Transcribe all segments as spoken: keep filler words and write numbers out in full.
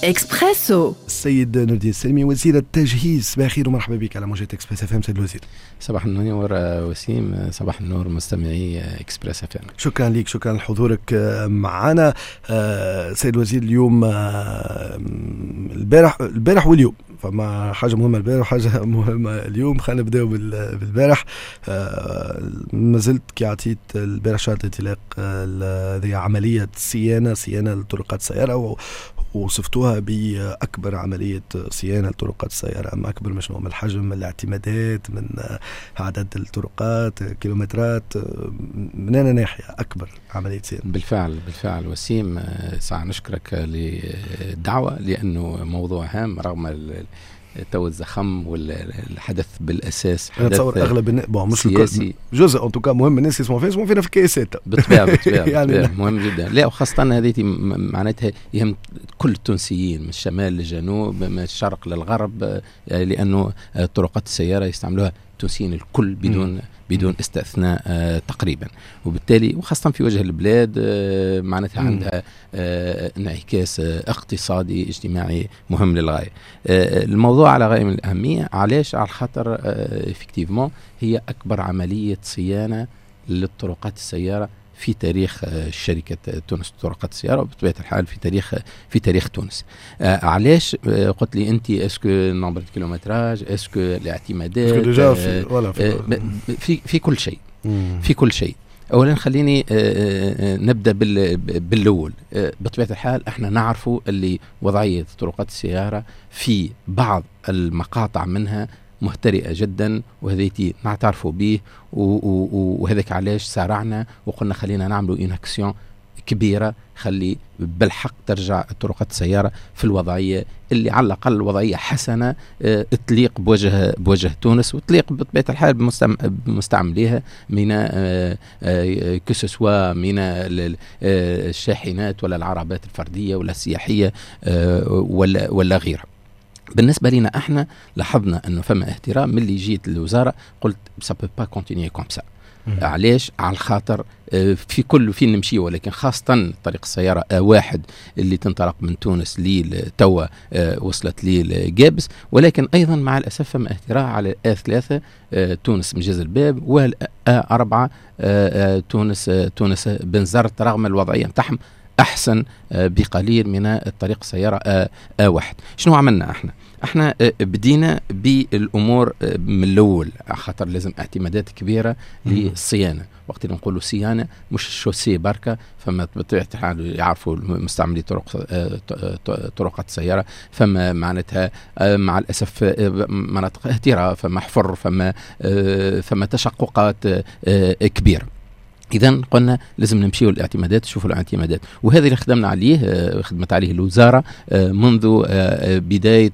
إكسبريسو. السيد نور الدين السلمي وزير التجهيز، صباح الخير ومرحبا بك على موجة إكسبريس اف ام. سيد الوزير صباح النور وسيم، صباح النور مستمعي إكسبريس اف ام. شكرا لك، شكرا لحضورك معنا. سيد الوزير، اليوم البارح البارح واليوم فما حاجة مهمة البارح وحاجة مهمة اليوم. خلينا نبداو بالبارح. ما زلت كي عطيت البارح شهادة انطلاق هذه عملية صيانة صيانة لطرقات السيارة، وصفتوها بأكبر عملية صيانة لطرقات السيارة. أما أكبر مش من الحجم، من الاعتمادات، من عدد الطرقات، كيلومترات، من أنا ناحية أكبر عملية صيانة. بالفعل بالفعل وسيم، ساعة نشكرك للدعوة لأنه موضوع هام رغم تو الزخم والحدث بالاساس حدث تصور اغلب الناس مش سياسي، جزء ان توكا مهم الناس يسمعوا فيه يسمعوا فينا في الكيسات بالطبيعه بالطبيعه يعني مهم جدا. لا وخاصه هذه معناتها يهم كل التونسيين من الشمال للجنوب، من الشرق للغرب، لانه طرقات السياره يستعملوها التونسيين الكل بدون م. بدون استثناء آه تقريبا، وبالتالي وخاصة في وجه البلاد آه معناتها عندها آه انعكاس آه اقتصادي اجتماعي مهم للغاية. آه الموضوع على غاية من الأهمية. علاش؟ على خاطر آه افكتيفمون هي أكبر عملية صيانة للطرقات السيارة في تاريخ شركة تونس طرقات السيارة، وبطبيعة الحال في تاريخ في تاريخ تونس. آه علاش؟ آه قلت لي أنت اسكو نمبر الكيلومتراج، اسكو الاعتمادات، آه في, آه في في كل شيء في كل شيء. أولا خليني آه نبدأ بالأول. آه بطبيعة الحال احنا نعرفوا اللي وضعية طرقات السيارة في بعض المقاطع منها مهترئة جدا، وهذيتي نعترفوا به، وهذاك علاش سارعنا وقلنا خلينا نعملوا إنكسيون كبيرة خلي بالحق ترجع طرقات السيارة في الوضعية اللي على الأقل وضعية حسنة اه تليق بوجه بوجه تونس، وتليق بطبيعة الحال بمستعمليها من اه اه كسسوا من الشاحنات ولا العربات الفردية ولا السياحية اه ولا ولا غيرها. بالنسبة لنا احنا لاحظنا انه فما اهترام. من اللي جيت للوزارة قلت سا بو با كونتينيي كوم سا. علاش؟ على الخاطر في كل فين نمشي، ولكن خاصة طريق السيارة آ واحد اللي تنطلق من تونس لي توا وصلت لي لجابس، ولكن أيضا مع الأسف فما اهتراء على آ ثلاثة تونس مجاز الباب، والآ أربعة تونس تونس بنزرت، رغم الوضعية متاعهم أحسن بقليل من الطريق السيارة آ, آ واحد. شنو عملنا احنا؟ احنا بدينا بالامور من الاول، خاطر لازم اعتمادات كبيره للصيانه. وقت اللي نقولوا صيانه مش الشوسي بركه، فما بطبيعه الحال يعرفوا مستعملي طرق طرقات السياره فما معناتها مع الاسف مناطق اهتراء، فما حفر، فما فما تشققات كبيره. إذن قلنا لازم نمشيوا الاعتمادات، نشوفوا الاعتمادات، وهذا اللي خدمنا عليه، خدمت عليه الوزارة منذ بداية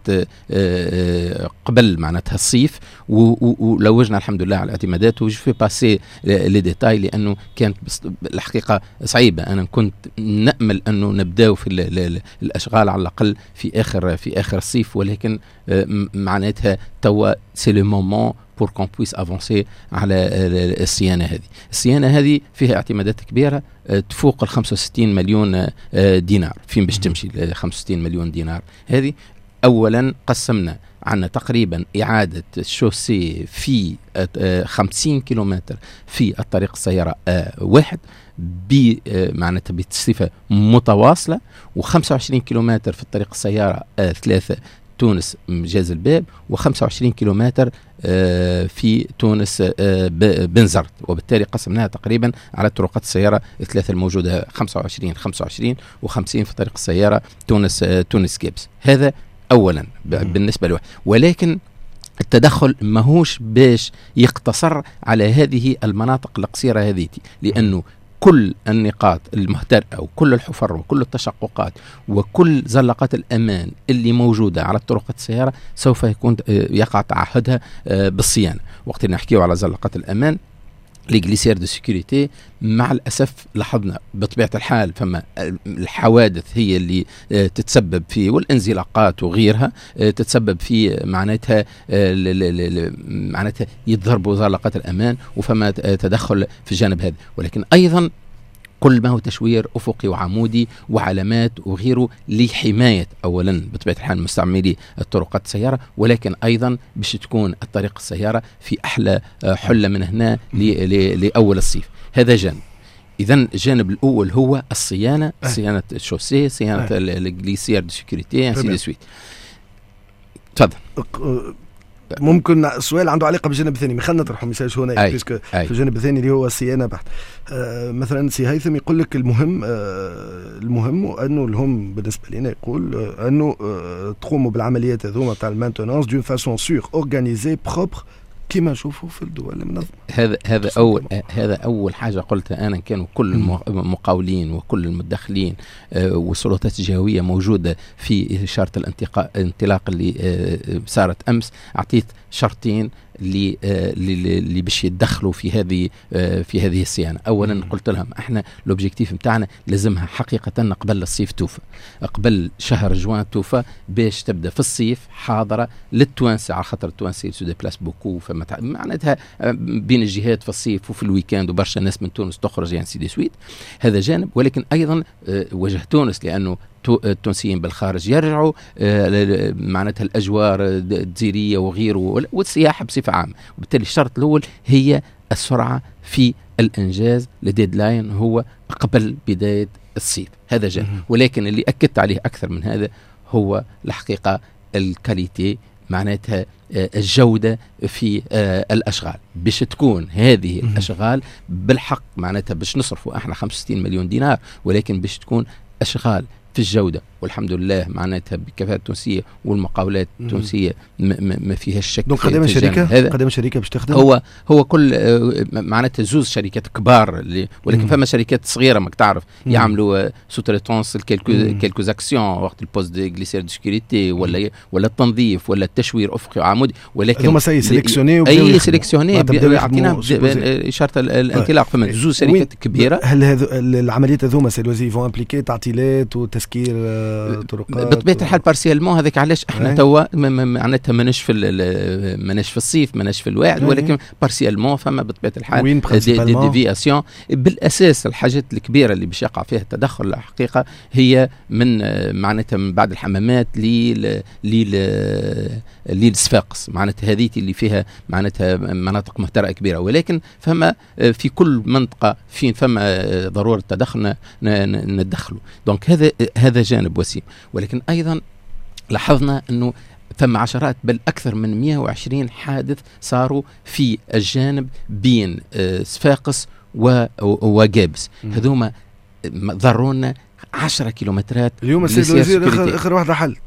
قبل معناتها الصيف، ولوجنا الحمد لله على الاعتمادات. وجو في باسي لي ديتاي لأنه كانت الحقيقة صعيبة. أنا كنت نأمل أنه نبداو في الأشغال على الأقل في آخر في آخر الصيف، ولكن معناتها توا سي لو مومون pour qu'on puisse avancer على الصيانة هذه. الصيانة هذه فيها اعتمادات كبيرة تفوق ال خمسة وستين مليون دينار. فين باش تمشي ال خمسة وستين مليون دينار هذه؟ أولا قسمنا عنا تقريبا إعادة الشوسي في خمسين كيلومتر في الطريق السيارة واحد بمعناتها بصفة متواصلة، وخمسة وعشرين كيلومتر في الطريق السيارة ثلاثة تونس مجاز الباب، وخمسة وعشرين كيلومتر في تونس بنزرت. وبالتالي قسمناها تقريبا على طرقات السيارة الثلاثة الموجودة، خمسة وعشرين خمسة وعشرين وخمسين في طريق السيارة تونس تونس جابس. هذا أولا بالنسبة له. ولكن التدخل ماهوش باش يقتصر على هذه المناطق القصيرة هذه، لأنه كل النقاط المهترئة وكل الحفر وكل التشققات وكل زلقات الأمان اللي موجودة على طرقات السيارة سوف يكون يقع تعهدها بالصيانة. وقت نحكيه على زلقات الأمان لي غليسير دو سيكوريتي، مع الأسف لاحظنا بطبيعة الحال فما الحوادث هي اللي تتسبب في، والانزلاقات وغيرها تتسبب في معناتها معناتها يتضربوا زلقات الأمان، وفما تدخل في الجانب هذا. ولكن أيضا كل ما هو تشوير أفقي وعمودي وعلامات وغيره لحماية أولا بطبيعة الحال مستعملي الطرقات السيارة، ولكن أيضا باش تكون الطريق السيارة في أحلى حلة من هنا لأول الصيف. هذا جانب. إذا الجانب الأول هو الصيانة، صيانة الشوسيه، صيانة الجليسير دو سيكوريتي انسي دو سويت. تفضل. ممكن السؤال عنده علاقه بالجانب الثاني، خلينا نطرحه ميساج هنا بيسك في الجانب الثاني اللي هو الصيانه بحت. آه مثلا سي هيثم يقول لك المهم آه المهم انه الهم بالنسبه لنا يقول آه انه آه تقوموا بالعمليات هذوما تاع المانتونانس دون فاسون سور اورغانيزي بروبر كما نشوفوا في الدول المنظمه. هذا هذا اول هذا اول حاجه قلتها انا. كانوا كل المقاولين وكل المدخلين آه والسلطات الجهويه موجوده في اشاره الانطلاق اللي آه صارت امس. اعطيت شرطين اللي اللي باش يتدخلوا في هذه في هذه الصيانه. اولا قلت لهم احنا لوبجيكتيف نتاعنا لازمها حقيقه قبل الصيف توفى، قبل شهر جوان توفى، باش تبدا في الصيف حاضره للتوانسه، على خاطر التوانسه سو دي بلاس بوكو، فما معناتها بين الجهات في الصيف وفي الويكاند وبرشا ناس من تونس تخرج يعني سي دي سويت. هذا جانب. ولكن ايضا وجه تونس لانه التونسيين بالخارج يرجعوا معناتها الأجوار الجزيرية وغيره والسياحة بصفة عامة، وبالتالي الشرط الأول هي السرعة في الإنجاز. الديدلاين هو قبل بداية الصيف. هذا جانب. ولكن اللي أكدت عليه أكثر من هذا هو الحقيقة الكاليتي، معناتها الجودة في الأشغال. باش تكون هذه الأشغال بالحق معناتها باش نصرفوا احنا خمسة وستين مليون دينار، ولكن باش تكون أشغال في الجودة، والحمد لله معناتها بكفاءة تونسية والمقاولات التونسية ما فيهاش شك. دونك قدام الشركة قدام الشركة باش تخدم هو هو كل معناتها زوز شركات كبار اللي ولكن فما شركات صغيرة ماك تعرف يعملوا سوتريتونس كيلكو كيلكو اكسيون وقت البوست دي جليسير دو سيكوريتي ولا ولا التنظيف ولا التشوير افقي وعمودي. ولكن هما سي سيليكسيوني اي سيليكسيوني يعطينا اشارة الانطلاق. فما زوز شركات كبيرة. هل هذو العمليات هذوما سي لوزي فون امبليكي تعطيلات وتسكير طرقات بطبيعة الحال بارسيالمون. هذاك علاش احنا توا معناتها ماناش في ماناش في الصيف ماناش في الواعد، ولكن بارسيالمون فما بطبيعة الحال دي ديفياسيون. بالاساس الحاجات الكبيرة اللي باش يقع فيها التدخل الحقيقة هي من معناتها من بعد الحمامات لي لي للصفاقس، معناتها هذه اللي فيها معناتها مناطق مهترئة كبيرة. ولكن فما في كل منطقة فين فما ضرورة تدخل ندخله. دونك هذا هذا جانب وسيم. ولكن أيضا لاحظنا أنه ثم عشرات بل أكثر من مئة وعشرين حادث صاروا في الجانب بين صفاقس وجابس. هذوما ضرونا عشرة كيلومترات. اليوم السيد الوزير آخر, آخر واحدة حلت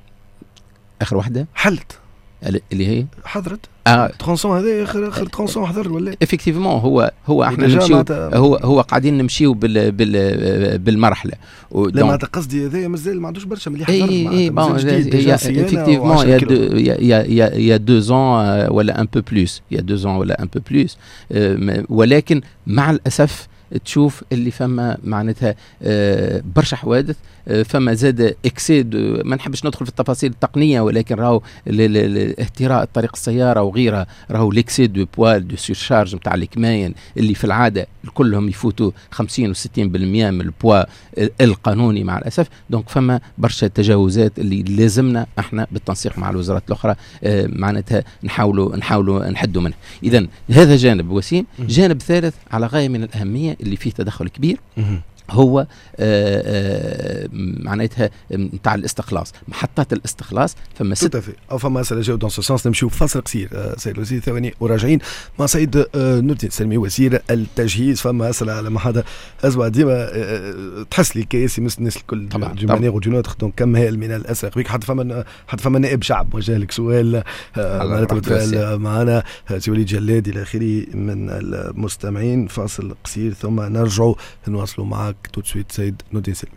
آخر واحدة حلت اللي هي حضرت اه ترونسون هذا اخر اخر ترونسون حضر ولا افكتيفمون. هو هو احنا نمشيو هو هو قاعدين نمشيو بال بال بالمرحله. لا ما قصدي هذا مازال ما عندوش برشا ملي حضر. اي اي بون افكتيفمون يا يا يا دو زون ولا ان بو بلوس يا دو زون ولا ان بو بلوس. ولكن مع الاسف تشوف اللي فما معناتها برشا حوادث. فما زاد اكسيد. ما نحبش ندخل في التفاصيل التقنيه، ولكن راهو اهتراء طريق السياره وغيرها راهو ليكسيد دو بوال دو سيرشارج نتاع الكماين اللي في العاده كلهم يفوتوا خمسين وستين بالمئة من البوا القانوني مع الاسف. دونك فما برشا تجاوزات اللي لازمنا احنا بالتنسيق مع الوزارات الاخرى معناتها نحاولوا نحاولوا نحدوا منها. اذا هذا جانب وسيم. جانب ثالث على غايه من الاهميه اللي فيه تدخل كبير هو آآ آآ معناتها نتاع الاستخلاص، محطات الاستخلاص. فما ست او فما مساله جاو دون سو سونس. نمشيو فاصل قصير سيد الوزير ثواني وراجعين مع سيد نور الدين سلمي وزير التجهيز. فما مساله على ما هذا اسمع ديما تحس لي كيس يمس الناس الكل دو مانيير او دون اوتر. دونك كم هائل من الاسئله بيك حتى فما حتى فما نائب شعب وجه لك سؤال معناتها معنا سي وليد جلاد الى اخره من المستمعين. فاصل قصير ثم نرجعوا نواصلوا معك tout de suite سيد نودي سلمي.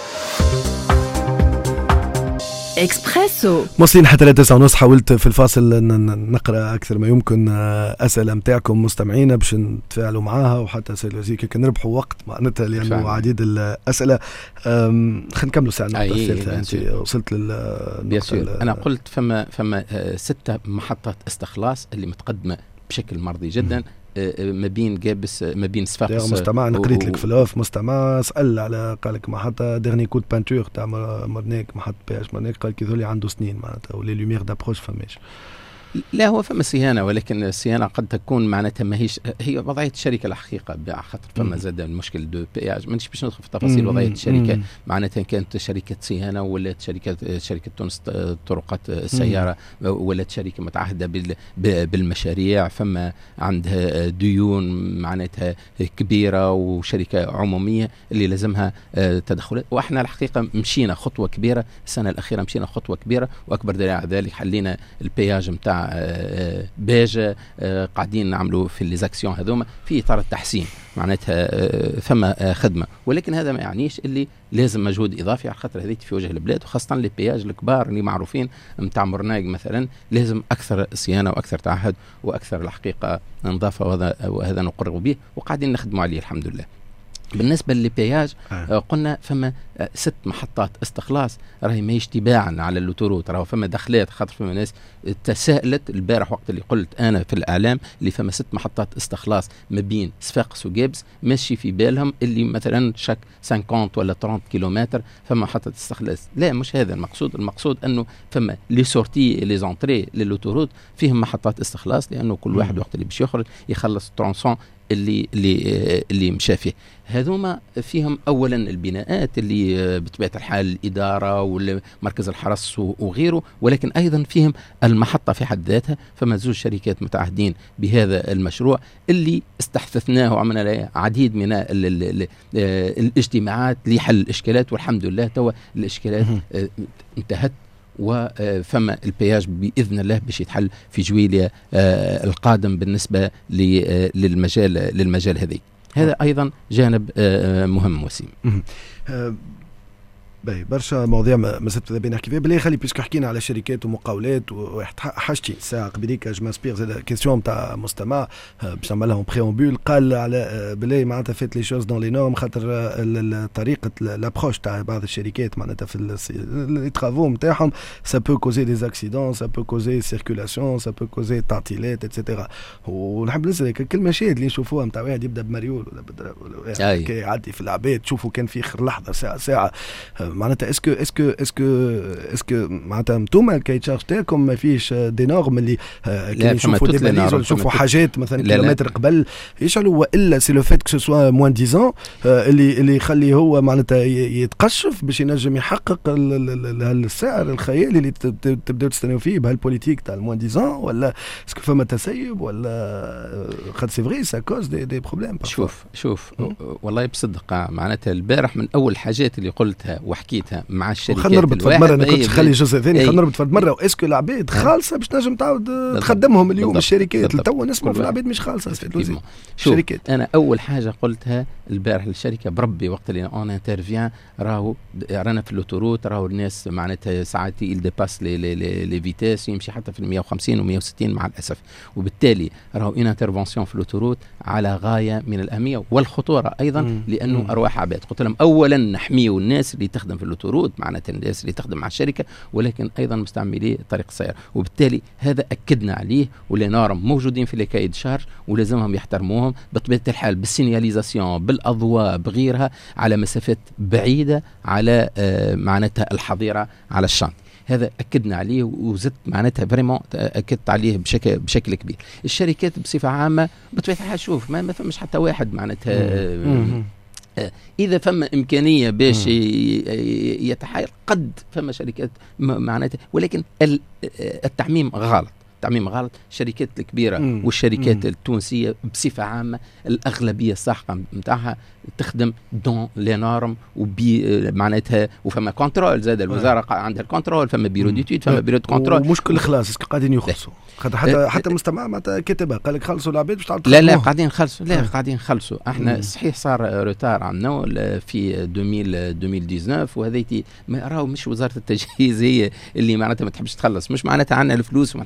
اكسبريسو موصلين حتى لتسعة ونص. حاولت في الفاصل نقرا اكثر ما يمكن اسئله نتاعكم مستمعينا باش نتفاعلوا معاها، وحتى سيد الوزير كي نربحوا وقت معناتها لانه عديد الاسئله. خلينا نكملوا ساعه الثالثه. انت وصلت لل انا قلت فما فما سته محطات استخلاص اللي متقدمه بشكل مرضي جدا. ما بين جابس ما بين صفاقس. مستمع انا قريت لك في الاوف مستمع سال على قال لك ما حتى ديرني كود بانتور تاع مرناك ما حط بياش مرناك قال كي ذولي عنده سنين معناتها ولي لوميير دابروش فماش. لا هو فما صيانه ولكن الصيانه قد تكون معناتها ماهيش هي وضعيه الشركه الحقيقه خاطر فما زاد المشكل دو بياج مانيش باش ندخل في تفاصيل وضعيه الشركه معناتها كانت شركه صيانه ولا شركه شركه تونس طرقات السياره ولا شركه متعهده بالمشاريع فما عندها ديون معناتها كبيره وشركه عموميه اللي لازمها تدخلات. واحنا الحقيقه مشينا خطوه كبيره السنه الاخيره مشينا خطوه كبيره واكبر دليل على ذلك حلينا البياج نتاع باجة قاعدين نعملوا في ليزاكسيون هذوما في اطار التحسين معناتها فما خدمه ولكن هذا ما يعنيش اللي لازم مجهود اضافي على خاطر هذيك في وجه البلاد وخاصه لي بياج الكبار اللي معروفين نتاع مرناق مثلا لازم اكثر صيانه واكثر تعهد واكثر الحقيقه نظافه وهذا وهذا نقر به وقاعدين نخدموا عليه الحمد لله. بالنسبة للبياج آه. قلنا فما ست محطات استخلاص راهي ماهيش تباعا على اللوتوروت راهو فما دخلات خاطر فما ناس تساءلت البارح وقت اللي قلت أنا في الإعلام اللي فما ست محطات استخلاص ما بين صفاقس وجابس ماشي في بالهم اللي مثلا شك خمسين ولا ثلاثين كيلومتر فما محطة استخلاص. لا مش هذا المقصود المقصود أنه فما لي سورتي لي زونتري للوتوروت فيهم محطات استخلاص لأنه كل واحد وقت اللي باش يخرج يخلص ترونسون اللي اللي اللي مشى فيه. هذوما فيهم اولا البناءات اللي بطبيعه الحال الاداره ومركز الحرس وغيره ولكن ايضا فيهم المحطه في حد ذاتها. فما زوج شركات متعهدين بهذا المشروع اللي استحدثناه وعملنا له عديد من ال ال ال الاجتماعات لحل الاشكالات والحمد لله توا الاشكالات انتهت وفما البياج بإذن الله باش يتحل في جويليا القادم بالنسبة للمجال للمجال هذي. هذا أيضا جانب مهم وسيم. باهي برشا مواضيع ما زلت ذا نحكي فيها بلي خلي بيسك حكينا على شركات ومقاولات وحاجتي ساعه قبليك جو ماسبير زاد كيسيون تاع مستمع باش نعمل لهم بريامبول قال على بلي معناتها فات لي شوز دون لي نورم خاطر طريقه لابروش تاع بعض الشركات معناتها في لي ترافو نتاعهم سا بو كوزي دي اكسيدون سا بو كوزي سيركولاسيون سا بو كوزي تعطيلات اتسيتيرا. ونحب نسالك كل المشاهد اللي نشوفوها نتاع واحد يبدا بمريول ولا بضرب ولا كي يعدي في العباد تشوفوا كان في اخر لحظه ساعه ساعه معناتها اسكو اسكو اسكو اسكو معناتها انتوما كي تشارج تاعكم ما فيش دي نورم اللي كي نشوفوا دي باليز ولا نشوفوا حاجات مثلا كيلومتر قبل يشعلوا والا سي لو فيت كو سوا موان ديزون اللي اللي يخلي هو معناتها يتقشف باش ينجم يحقق السعر الخيالي اللي تبداو تستناو فيه بهالبوليتيك تاع الموان ديزون ولا اسكو فما تسيب ولا خاطر سي فري سا كوز دي دي بروبليم. شوف شوف والله بصدق معناتها البارح من اول حاجات اللي قلتها وحكيتها مع الشركات خلينا نربط فرد مره انا كنت خلي جزء ثاني خلينا نربط فرد مره واسكو العباد خالصه باش تنجم تعاود تخدمهم اليوم بالضبط. الشركات تو نسمع في العباد مش خالصه الشركات. انا اول حاجه قلتها البارح للشركه بربي وقت اللي اون انترفيان راهو رانا في اللوتوروت راهو الناس معناتها ساعات يل ديباس لي لي لي فيتاس يمشي حتى في مية وخمسين ومية وستين مع الاسف وبالتالي راهو ان انترفونسيون في اللوتوروت على غايه من الاهميه والخطوره ايضا مم. لانه مم. ارواح عباد. قلت لهم اولا نحميوا الناس اللي تخدم في اللوتوروت معناتها الناس اللي تخدم مع الشركه ولكن ايضا مستعملي طريق السير وبالتالي هذا اكدنا عليه ولي نورم موجودين في لكايد شارج ولازمهم يحترموهم بطبيعه الحال بالسينياليزاسيون بالاضواء بغيرها على مسافات بعيده على آه معناتها الحظيره على الشنط. هذا اكدنا عليه وزدت معناتها فريمون اكدت عليه بشكل بشكل كبير. الشركات بصفه عامه بطبيعه الحال شوف ما, ما فمش حتى واحد معناتها آه إذا فما إمكانية باش يتحايل قد فما شركات معناتها ولكن التعميم غلط التعميم غلط. الشركات الكبيرة مم. والشركات مم. التونسية بصفة عامة الأغلبية الساحقة متاعها تخدم دون لي نورم وبي معناتها وفما كنترول زاد الوزارة عندها الكنترول فما بيرو ديتود فما بيرو دو كنترول ومش كل خلاص قاعدين يخلصوا حتى حتى حتى مستمع معناتها كاتبها قال لك خلصوا العباد باش تعاود لا لا قاعدين نخلصوا لا قاعدين نخلصوا احنا صحيح صار روتار عندنا في ألفين وتسعطاش وهذيتي ما راهو مش وزارة التجهيز هي اللي معناتها ما تحبش تخلص مش معناتها عندنا الفلوس وما نحبش ما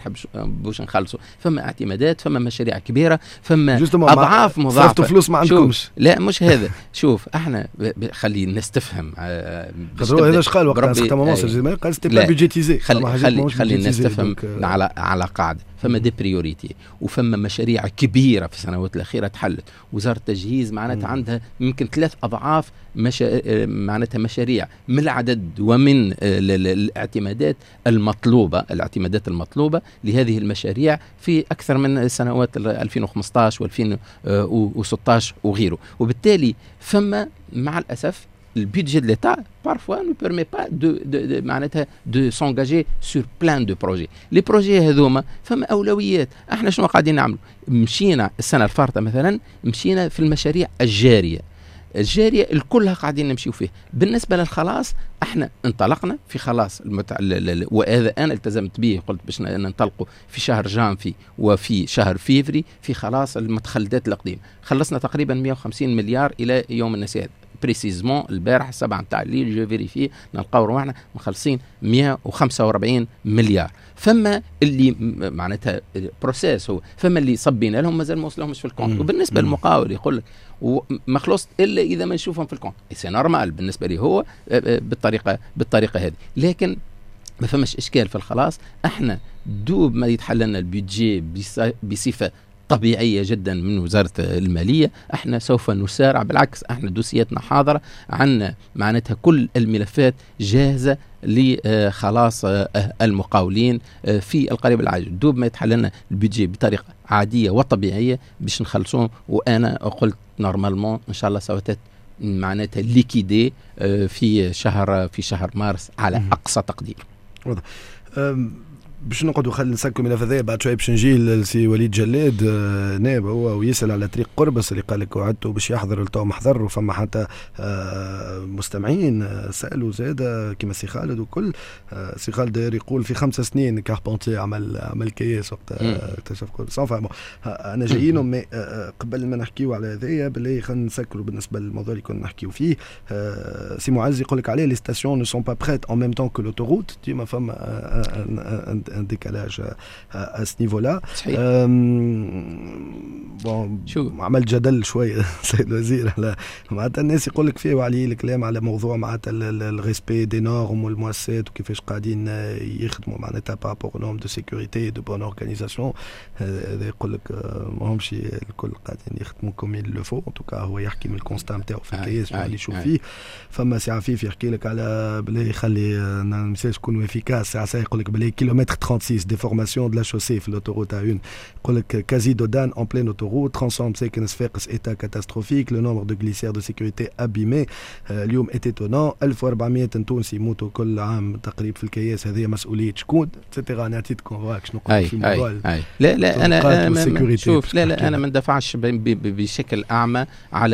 باش نخلصوا. فما اعتمادات، فما مشاريع كبيره، فما اضعاف مضاعفه. صرفتوا فلوس ما عندكمش؟ لا مش هذا. شوف احنا خلي الناس تفهم. خاطر هذا اش قال وقت سيغتان مومون قال سيتي با بيدجيتيزي. خلي خلي, خلي الناس تفهم على على قاعده. فما دي بريوريتي وفما مشاريع كبيره في السنوات الاخيره تحلت. وزاره التجهيز معناتها عندها يمكن ثلاث اضعاف مشا... معناتها مشاريع من العدد ومن الاعتمادات المطلوبه الاعتمادات المطلوبه لهذه المشاريع في اكثر من سنوات ألفين وخمسة عشر وألفين وستة عشر وغيره. وبالتالي فما مع الاسف le budget de l'État parfois ne permet pas de, de, de, معناتها de s'engager sur plein de projets. les projets هذوما فما أولويات. احنا شنو قاعدين نعملوا؟ مشينا السنة الفارطة مثلا مشينا في المشاريع الجارية الجارية الكلها قاعدين نمشيو فيه. بالنسبة للخلاص احنا انطلقنا في خلاص المتع... وهذا انا التزمت به، قلت باش ننطلقوا في شهر جانفي وفي شهر فيفري في خلاص المتخلدات القديمة. خلصنا تقريبا مئة وخمسين مليار الى يوم النسيان بريسيزمون البارح سبعة متاع الليل جو فيريفي نلقاو رواحنا مخلصين مئة وخمسة وأربعين مليار. فما اللي معناتها بروسيس هو فما اللي صبينا لهم مازال ما وصلهمش في الكونت. وبالنسبه للمقاول يقول لك ما خلص الا اذا ما نشوفهم في الكونت. سي نورمال بالنسبه لي هو بالطريقه بالطريقه هذه. لكن ما فماش اشكال في الخلاص. احنا دوب ما يتحل لنا البيدجي بصفه طبيعية جدا من وزارة المالية. احنا سوف نسارع، بالعكس احنا دوسياتنا حاضرة، عنا معناتها كل الملفات جاهزة لخلاص المقاولين في القريب العاجل. دوب ما يتحل لنا البيدجي بطريقة عادية وطبيعية باش نخلصون. وانا قلت نورمالمون ان شاء الله سوف معناتها ليكيدي في شهر في شهر مارس على اقصى تقدير. واضح. باش نقعدوا خلينا نسكوا ملف هذايا بعد شوي باش نجي لسي وليد جلاد نائب هو ويسال على طريق قربس اللي قال لك وعدته باش يحضر لتو محضر. وفما حتى مستمعين سالوا زاده كيما سي خالد وكل سي خالد يقول في خمس سنين كاربونتي عمل عمل كياس وقت اكتشف قربس. فاهم انا جايينهم مي قبل ما نحكيو على هذايا بالله خلينا نسكروا بالنسبه للموضوع اللي كنا نحكيو فيه. سي معز يقول لك عليه لي ستاسيون نو سون با بريت ان ميم طون كو لوتوروت. ديما فما un décalage à, à ce niveau-là. بون عمل جدل شويه سيد الوزير على معناتها الناس يقول لك فيه وعليه الكلام على موضوع معناتها الريسبي دي نورم والمؤسسات وكيفاش قاعدين يخدموا معناتها بارابور نورم دو سيكوريتي دو بون اورغانيزاسيون. هذا يقول لك ماهمش الكل قاعدين يخدموا كوم يل لو فو. ان توكا هو يحكي من الكونستا نتاعو في الكياس اللي يشوف فيه. فما سي عفيف يحكي لك على بلي يخلي المساج يكونوا افيكاس. ساعه ساعه يقول لك بلي كيلومتر trente-six déformation de la chaussée في l'autoroute A un. يقول لك كازي دودان en pleine autoroute transforme ساكن صفاقس état catastrophique. le nombre de glissières de sécurité abîmés اليوم est étonnant. ألف وأربعمئة تونسي يموتوا كل عام تقريبا في الكياس. هذه مسؤولية شكون؟ ستيغا نعطيكم راك شنو نقول في الموضوع. لا لا انا انا شوف لا لا انا ما ندفعش بشكل اعمى على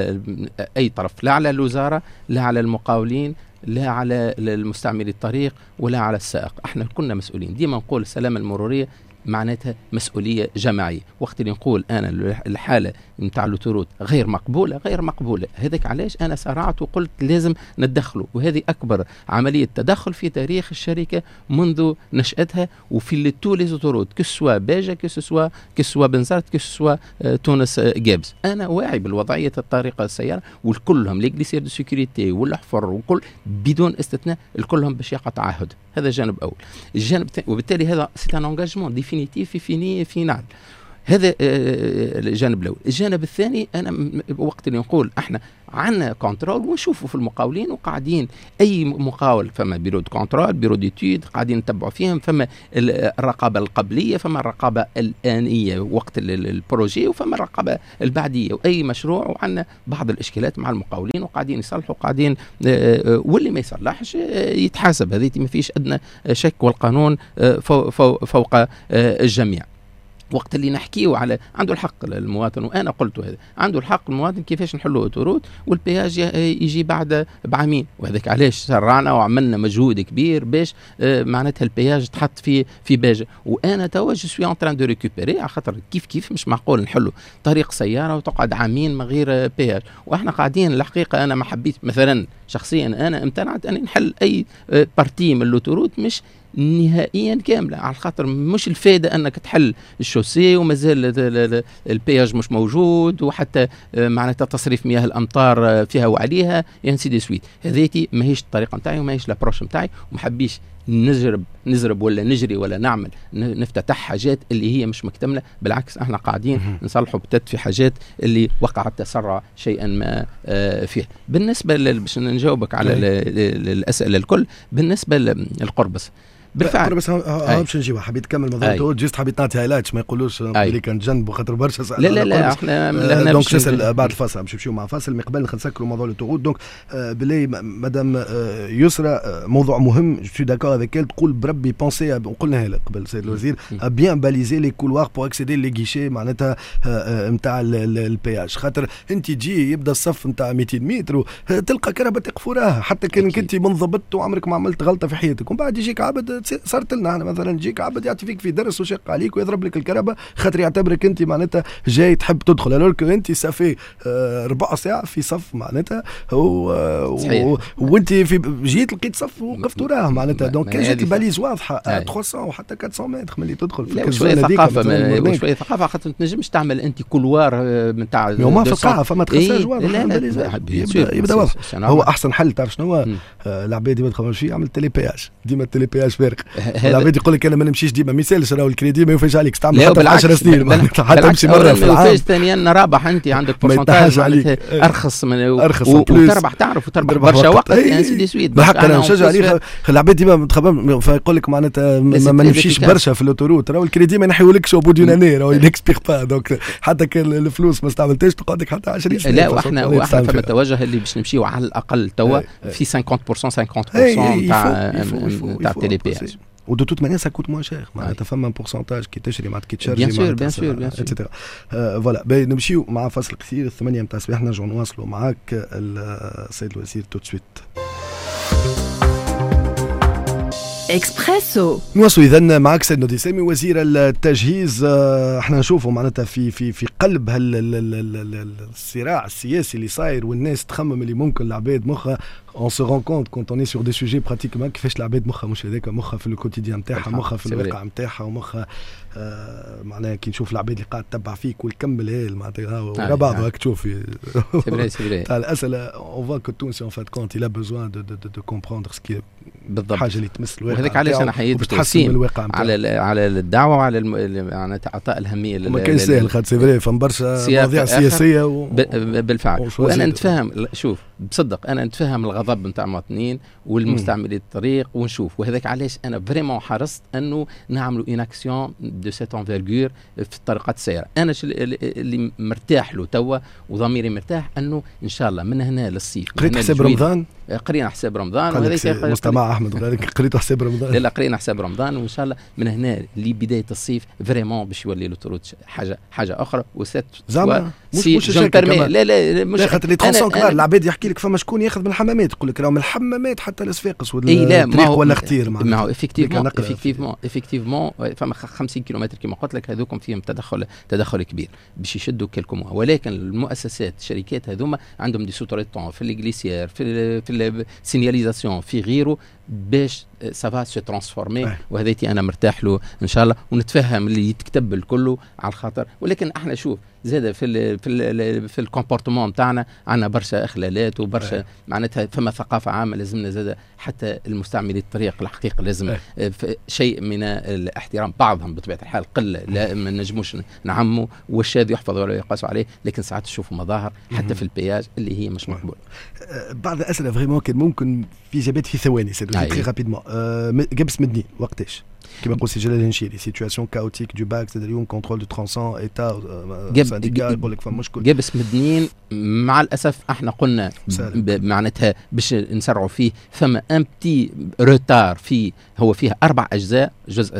اي طرف، لا على الوزارة لا على المقاولين لا على المستعمل الطريق ولا على السائق. احنا كنا مسؤولين. ديما نقول السلامة المرورية معناتها مسؤولية جماعية. وقت اللي نقول أنا الحالة نتاع اللوتوروت غير مقبولة غير مقبولة هذاك علاش أنا سارعت وقلت لازم ندخله. وهذه أكبر عملية تدخل في تاريخ الشركة منذ نشأتها وفي تو لي زوتوروت كسوا باجة كسوا كسوا بنزرت كسوا تونس جابس. أنا واعي بالوضعية الطريقة السيارة والكلهم لي غليسير دو سيكوريتي والحفر وكل بدون استثناء الكلهم باش يقع تعهد. هذا جانب أول. الجانب وبالتالي هذا سي ان انغاجمون ديفينيتيف في فيني فينال. هذا الجانب الأول. الجانب الثاني أنا وقت اللي نقول احنا عنا كونترول ونشوفوا في المقاولين وقاعدين أي مقاول فما بيرو دو كونترول بيرو ديتود قاعدين نتبعوا فيهم. فما الرقابة القبلية فما الرقابة الآنية وقت البروجي وفما الرقابة البعدية وأي مشروع. وعنا بعض الإشكالات مع المقاولين وقاعدين يصلحوا قاعدين واللي ما يصلحش يتحاسب. هذه ما فيش أدنى شك والقانون فوق الجميع. وقت اللي نحكيه على عنده الحق المواطن وانا قلت هذا عنده الحق المواطن كيفاش نحلوا اوتوروت والبياج يجي بعد بعامين. وهذاك علاش سرعنا وعملنا مجهود كبير باش معناتها البياج تحط في في باجه. وانا توا جو سوي اون تران دو ريكوبيري على خاطر كيف كيف مش معقول نحلوا طريق سياره وتقعد عامين من غير بياج. واحنا قاعدين الحقيقه انا ما حبيت مثلا شخصيا انا امتنعت اني نحل اي بارتي من الاوتوروت مش نهائيا كامله، على خاطر مش الفائده انك تحل الشوسي ومازال البياج مش موجود وحتى معناتها تصريف مياه الامطار فيها وعليها يعني سي دي سويت. هذيتي ماهيش الطريقه نتاعي وماهيش لابروش نتاعي، وما حبيش نجرب نزرب ولا نجري ولا نعمل نفتتح حاجات اللي هي مش مكتمله. بالعكس احنا قاعدين نصلحوا بتت في حاجات اللي وقع التسرع شيئا ما فيها. بالنسبه باش نجاوبك على الاسئله الكل، بالنسبه للقربص بالفعل بس ها باش نجيبها. حبيت تكمل الموضوع تو جيست حبيت نعطي هايلايتس ما يقولوش اللي كان جنب وخاطر برشا. لا لا لا احنا آه دونك نسال بعد الفاصل باش نمشيو مع فاصل. من قبل نسكروا موضوع لوتوغوت. دونك آه بلي مدام آه يسرى آه موضوع مهم جو سوي داكور افيك ال تقول بربي بونسي وقلناها لك قبل سيد الوزير بيان باليزي لي كولوار بور اكسيدي لي غيشي معناتها نتاع البياج. خاطر انت تجي يبدا الصف نتاع مئتين متر تلقى كرهبه تقف وراها حتى كانك انت منضبط وعمرك ما عملت غلطه في حياتك، ومن بعد يجيك عبد صارت لنا احنا مثلا يجيك عبد يعطي فيك في درس وشق عليك ويضرب لك الكرهبه خاطر يعتبرك انت معناتها جاي تحب تدخل، الوغ انت صافي آه ربع ساعه في صف معناتها وانت في جيت لقيت صف وقفت وراه معناتها. دونك كان جاتي باليز واضحه ثلاثمية وحتى أربعمية متر ملي تدخل في شويه ثقافه وشويه ثقافه خاطر ما تنجمش تعمل انت كولوار نتاع ما في القاعه فما تخساج واضح يبدا واضح. هو احسن حل تعرف شنو هو؟ العباد ديما تخمم فيه يعمل تيلي بياج، ديما التيلي بياج فارق. العباد يقول لك انا ما نمشيش ديما، ما يسالش راهو الكريدي ما يوفاش عليك تعمل حتى عشر سنين حتى تمشي مره في العام. يوفاش ثانيا رابح انت عندك بورسنتاج ارخص من وتربح تعرف وتربح برشا وقت انسي دي سويت. بالحق انا نشجع عليه العباد ديما تخمم فيقول لك معناتها ما نمشيش برشا في الاوتوروت، راهو الكريدي ما ينحيولكش او بوديوناني راهو يكسبيغ با. دونك حتى كان الفلوس ما استعملتهاش تقعد لك حتى عشرين سنه. لا واحنا واحنا فما توجه اللي باش نمشيو على الاقل توا في خمسين بالمئة خمسين بالمئة تاع تاع تيلي بياج. ودو توت مانيير سا كوت موان شير معناتها فما بورسنتاج كي تشري معناتها كي تشارجي بيان سور بيان سور بيان سور اتسيتيرا. فوالا باهي نمشيو مع فصل قصير الثمانية نتاع الصباح نرجعوا نواصلوا معاك السيد الوزير تو سويت. اكسبريسو نواصلوا اذا معك سيد نودي سامي وزير التجهيز. احنا نشوفوا معناتها في في في قلب الصراع السياسي اللي صاير والناس تخمم اللي ممكن العباد مخها on se rend compte quand on est sur des sujets pratiquement كيفاش العباد مخها مش هذاك مخها في الكوتيديان نتاعها مخها في الواقع نتاعها ومخها آه معناها كي نشوف العباد اللي قاعد تتبع فيك والكمل هي معناتها ورا بعض هاك تشوف تاع الاسئله on voit que tout en fait quand il a besoin de de de comprendre ce qui بالضبط حاجه اللي تمس الواقع. وهذاك علاش انا حييت التقسيم على على الدعوه وعلى معناتها اعطاء الاهميه ما كان سهل خاطر سي فري فما برشا مواضيع سياسيه و... بالفعل. وانا نتفاهم شوف بصدق انا نتفهم الغضب نتاع المواطنين والمستعملين الطريق ونشوف. وهذاك علاش انا فريمون حرصت انه نعملوا ان اكسيون دو سيت انفيرغور في طريقه السير. انا اللي مرتاح له توا وضميري مرتاح انه ان شاء الله من هنا للصيف قريت حساب رمضان قرينا حساب رمضان وهذيك مستمع احمد قالك قريت حساب رمضان. لا لا قرينا حساب رمضان وان شاء الله من هنا لبدايه الصيف فريمون باش يولي لوتروت حاجه حاجه اخرى. وست زعما مش مش لا لا مش خاطر لي ترونسون كلار العباد يحكي لك فما شكون ياخذ من الحمامات يقول لك راهو من الحمامات حتى لصفاقس ولا الطريق ولا اختير ما هو افكتيفمون افكتيفمون افكتيفمون فما خمسين كيلومتر كما قلت لك هذوكم فيهم تدخل تدخل كبير باش يشدوا كلكم. ولكن المؤسسات الشركات هذوما عندهم دي سوتوريتون في الجليسير في في السينياليزاسيون في غيره باش سافا سو ترانسفورمي. وهذيتي انا مرتاح له ان شاء الله ونتفهم اللي يتكتب الكل على الخاطر. ولكن احنا شوف زاد في ال في ال في الكومبورتمون تاعنا عندنا برشا اخلالات وبرشا معناتها فما ثقافه عامه لازمنا زاد حتى المستعملي الطريق الحقيقه لازم شيء من الاحترام. بعضهم بطبيعه الحال قله لا ما نجموش نعموا والشاذ يحفظ ولا يقاس عليه، لكن ساعات تشوفوا مظاهر حتى في البياج اللي هي مش مقبول. بعض الاسئله فريمون كان ممكن في اجابات في ثواني سي تري رابيدمون. جبس مدني وقتاش كما قلت سي جلال الهنشيري سيتواسيون كاوتيك دو باك سيد اليوم كونترول دو ترانسون ايتا سانديكال يقول لك فما مشكل. جبس مدنيين مع الاسف احنا قلنا معناتها باش نسرعوا فيه فما ان بتي روتار فيه. هو فيها اربع اجزاء، الجزء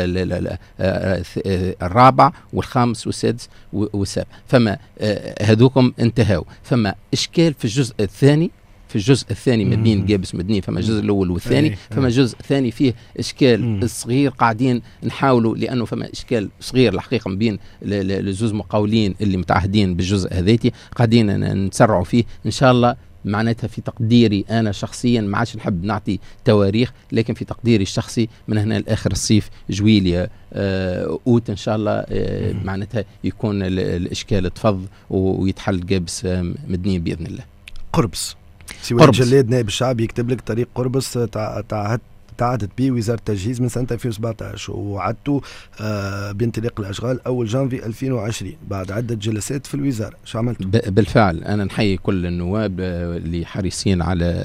الرابع والخامس والسادس والسابع فما هذوكم انتهوا. فما اشكال في الجزء الثاني في الجزء الثاني ما بين جابس مدني فما الجزء الاول والثاني فما الجزء الثاني فيه اشكال صغير قاعدين نحاولوا لانه فما اشكال صغير الحقيقه ما بين الزوز مقاولين اللي متعهدين بالجزء هذيتي قاعدين نسرعوا فيه ان شاء الله معناتها في تقديري انا شخصيا، ما عادش نحب نعطي تواريخ، لكن في تقديري الشخصي من هنا لاخر الصيف جويليا آه اوت ان شاء الله آه معناتها يكون الاشكال تفض ويتحل قابس آه مدنيا باذن الله. قربص سواء جلاد نائب الشعب يكتب لك طريق قربص تعهدت تعهدت به وزارة التجهيز من سنة ألفين وسبعطاش وعدتوا آه بانطلاق الأشغال أول جانفي ألفين وعشرين بعد عدة جلسات في الوزارة. شو عملتوا؟ بالفعل أنا نحيي كل النواب اللي حريصين على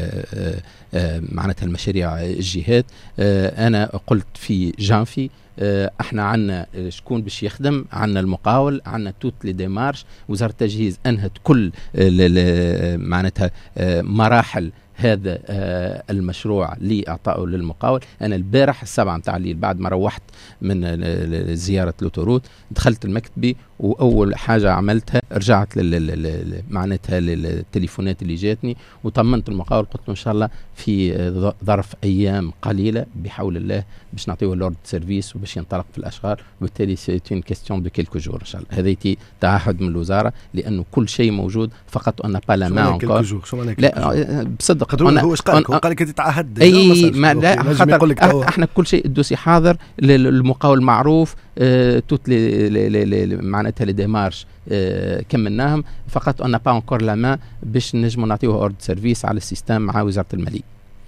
معناتها المشاريع الجهات. أنا قلت في جانفي احنا عنا شكون باش يخدم، عنا المقاول، عنا توت لي ديمارش. وزارة التجهيز انهت كل معناتها مراحل هذا المشروع لإعطائه للمقاول. أنا البارح السبعة متاع الليل بعد ما روحت من زيارة لوتوروت دخلت المكتبي وأول حاجة عملتها رجعت معناتها للتليفونات اللي جاتني وطمنت المقاول، قلت له إن شاء الله في ظرف أيام قليلة بحول الله باش نعطيه لورد سيرفيس وباش ينطلق في الأشغار، وبالتالي سيتين كيستيون دو كيلكو جور إن شاء الله. هذا تعهد من الوزارة لأنه كل شيء موجود، فقط أنا با لا مان لا بصدق أنا هو قال هو قال لك تعهد اي ما لا خاطر احنا كل شيء الدوسي حاضر، المقاول معروف اه توت لي معناتها لي ديمارش اه كملناهم، فقط انا با انكور لا مان باش نجموا نعطيوه اورد سيرفيس على السيستم مع وزارة المالية.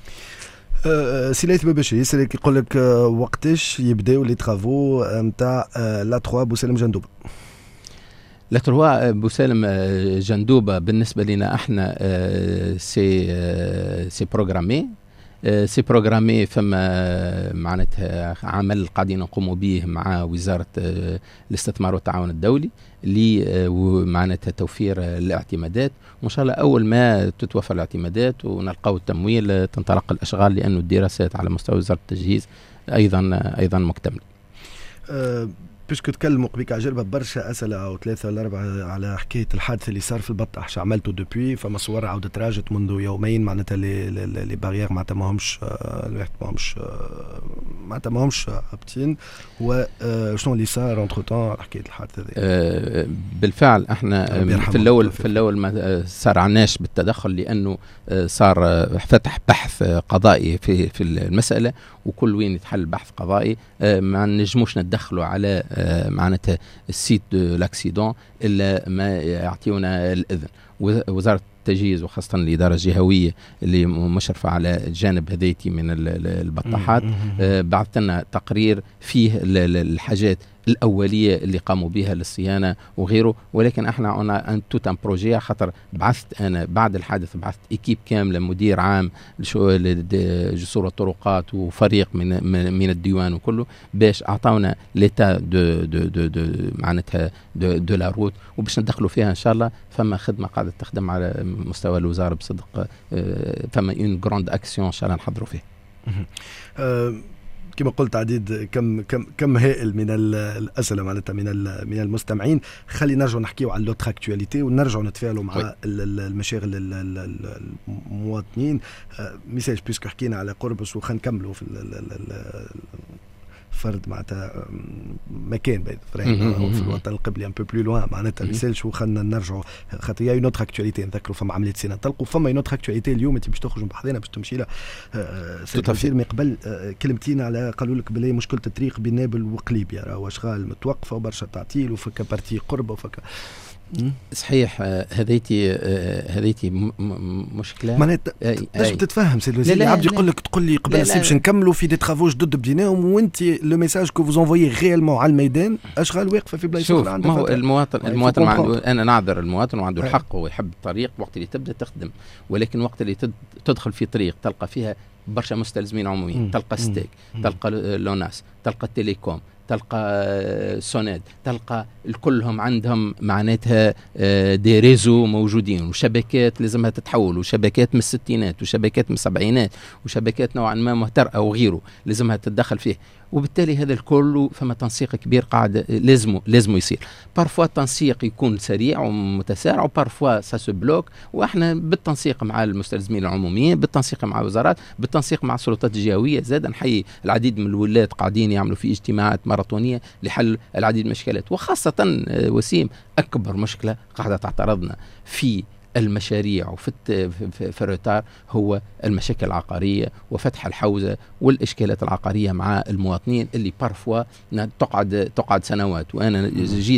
أه سيليت ببشري يسألك يقول لك أه وقتاش يبداو لي ترافو نتاع أه لا تخوا بوسالم جندوبة؟ لا تروا بوسالم جندوبة بالنسبة لنا احنا سي سي بروغرامي سي بروغرامي فما معناتها عمل قاعدين نقوموا به مع وزارة الاستثمار والتعاون الدولي لمعناتها توفير الاعتمادات، وإن شاء الله أول ما تتوفر الاعتمادات ونلقاو التمويل تنطلق الأشغال، لأنه الدراسات على مستوى وزارة التجهيز أيضا أيضا مكتملة. أه بيشكو تكلموا قبيك عجربة برشا أسئلة أو ثلاثة ولا أربعة على حكاية الحادث اللي صار في البطح. شو عملتوا دوبوي؟ فما صور عودة تراجت منذ يومين معناتها لي لي بارير معناتها ماهمش الواحد ماهمش معناتها ماهمش هابطين، وشنو اللي صار اونتر تان حكاية الحادث هذه؟ أه بالفعل احنا في الأول في الأول ما سرعناش بالتدخل لأنه صار فتح بحث قضائي في في المسألة، وكل وين يتحل بحث قضائي ما نجموش ندخلوا على معناتها السيت دو لاكسيدون إلا ما يعطيونا الإذن. وزارة التجهيز وخاصة الإدارة الجهوية اللي مشرفة على الجانب هذيتي من البطاحات بعثت لنا تقرير فيه الحاجات الأولية اللي قاموا بها للصيانة وغيره، ولكن احنا عنا ان توت ان بروجي، خاطر بعثت انا بعد الحادث بعثت ايكيب كاملة مدير عام لجسور الطرقات وفريق من من الديوان وكله باش اعطونا ليتا دو دو دو, دو معناتها دو, دو لا روت، وباش ندخلوا فيها ان شاء الله. فما خدمة قاعدة تخدم على مستوى الوزارة بصدق، فما اون غراند اكسيون ان شاء الله نحضروا فيه. كما قلت عديد كم كم كم هائل من الاسئله معناتها من من المستمعين. خلي نرجع نحكيو على لوتر اكtualité ونرجعوا نتفاعلوا مع المشاغل المواطنين. ميساج بيسكو حكينا على قربص وخلينا نكملوا في فرد معناتها مكان بعيد في الوطن القبلي ان بو بلو لوان معناتها ميساج شو خلينا نرجعوا خاطر يا نوتر اكtualité نذكروا فما عمليه سنه طلقوا فما نوتر اكtualité اليوم انت باش تخرجوا بحذنا باش تمشي لها تفسير من قبل كلمتين على قالوا لك بلي مشكله الطريق بين نابل وقليبيا راهو اشغال متوقفه وبرشا تعطيل وفك بارتي قرب وفك صحيح. هذيتي هذيتي مشكله معناتها باش تتفهم سي لو عبد يقول لك تقول لي قبل باش نكملوا في دي ترافو جدد بديناهم وانت لو ميساج كو فوز انفويي ريالمون على الميدان اشغال واقفه في بلايص اخرى. ما هو المواطن المواطن عنده انا نعذر المواطن وعنده الحق ويحب الطريق وقت اللي تبدا تخدم، ولكن وقت اللي تدخل في طريق تلقى فيها برشا مستلزمين عموميين، تلقى ستيك، تلقى لوناس، تلقى التليكوم، تلقى سوناد، تلقى الكلهم عندهم معناتها دي ريزو موجودين وشبكات لازمها تتحول وشبكات من الستينات وشبكات من السبعينات وشبكات نوعا ما مهترئة وغيره لازمها تتدخل فيه، وبالتالي هذا الكل فما تنسيق كبير قاعد لازمه لازمه يصير. بارفوا التنسيق يكون سريع ومتسارع وبارفوا سا سو بلوك، واحنا بالتنسيق مع المستلزمين العموميين، بالتنسيق مع وزارات، بالتنسيق مع السلطات الجهويه. زاد نحيي العديد من الولاة قاعدين يعملوا في اجتماعات ماراثونيه لحل العديد من المشكلات، وخاصه وسيم اكبر مشكله قاعده تعترضنا في المشاريع وفي في الروتار هو المشاكل العقارية وفتح الحوزة والإشكالات العقارية مع المواطنين اللي بارفوا تقعد تقعد سنوات. وأنا جيت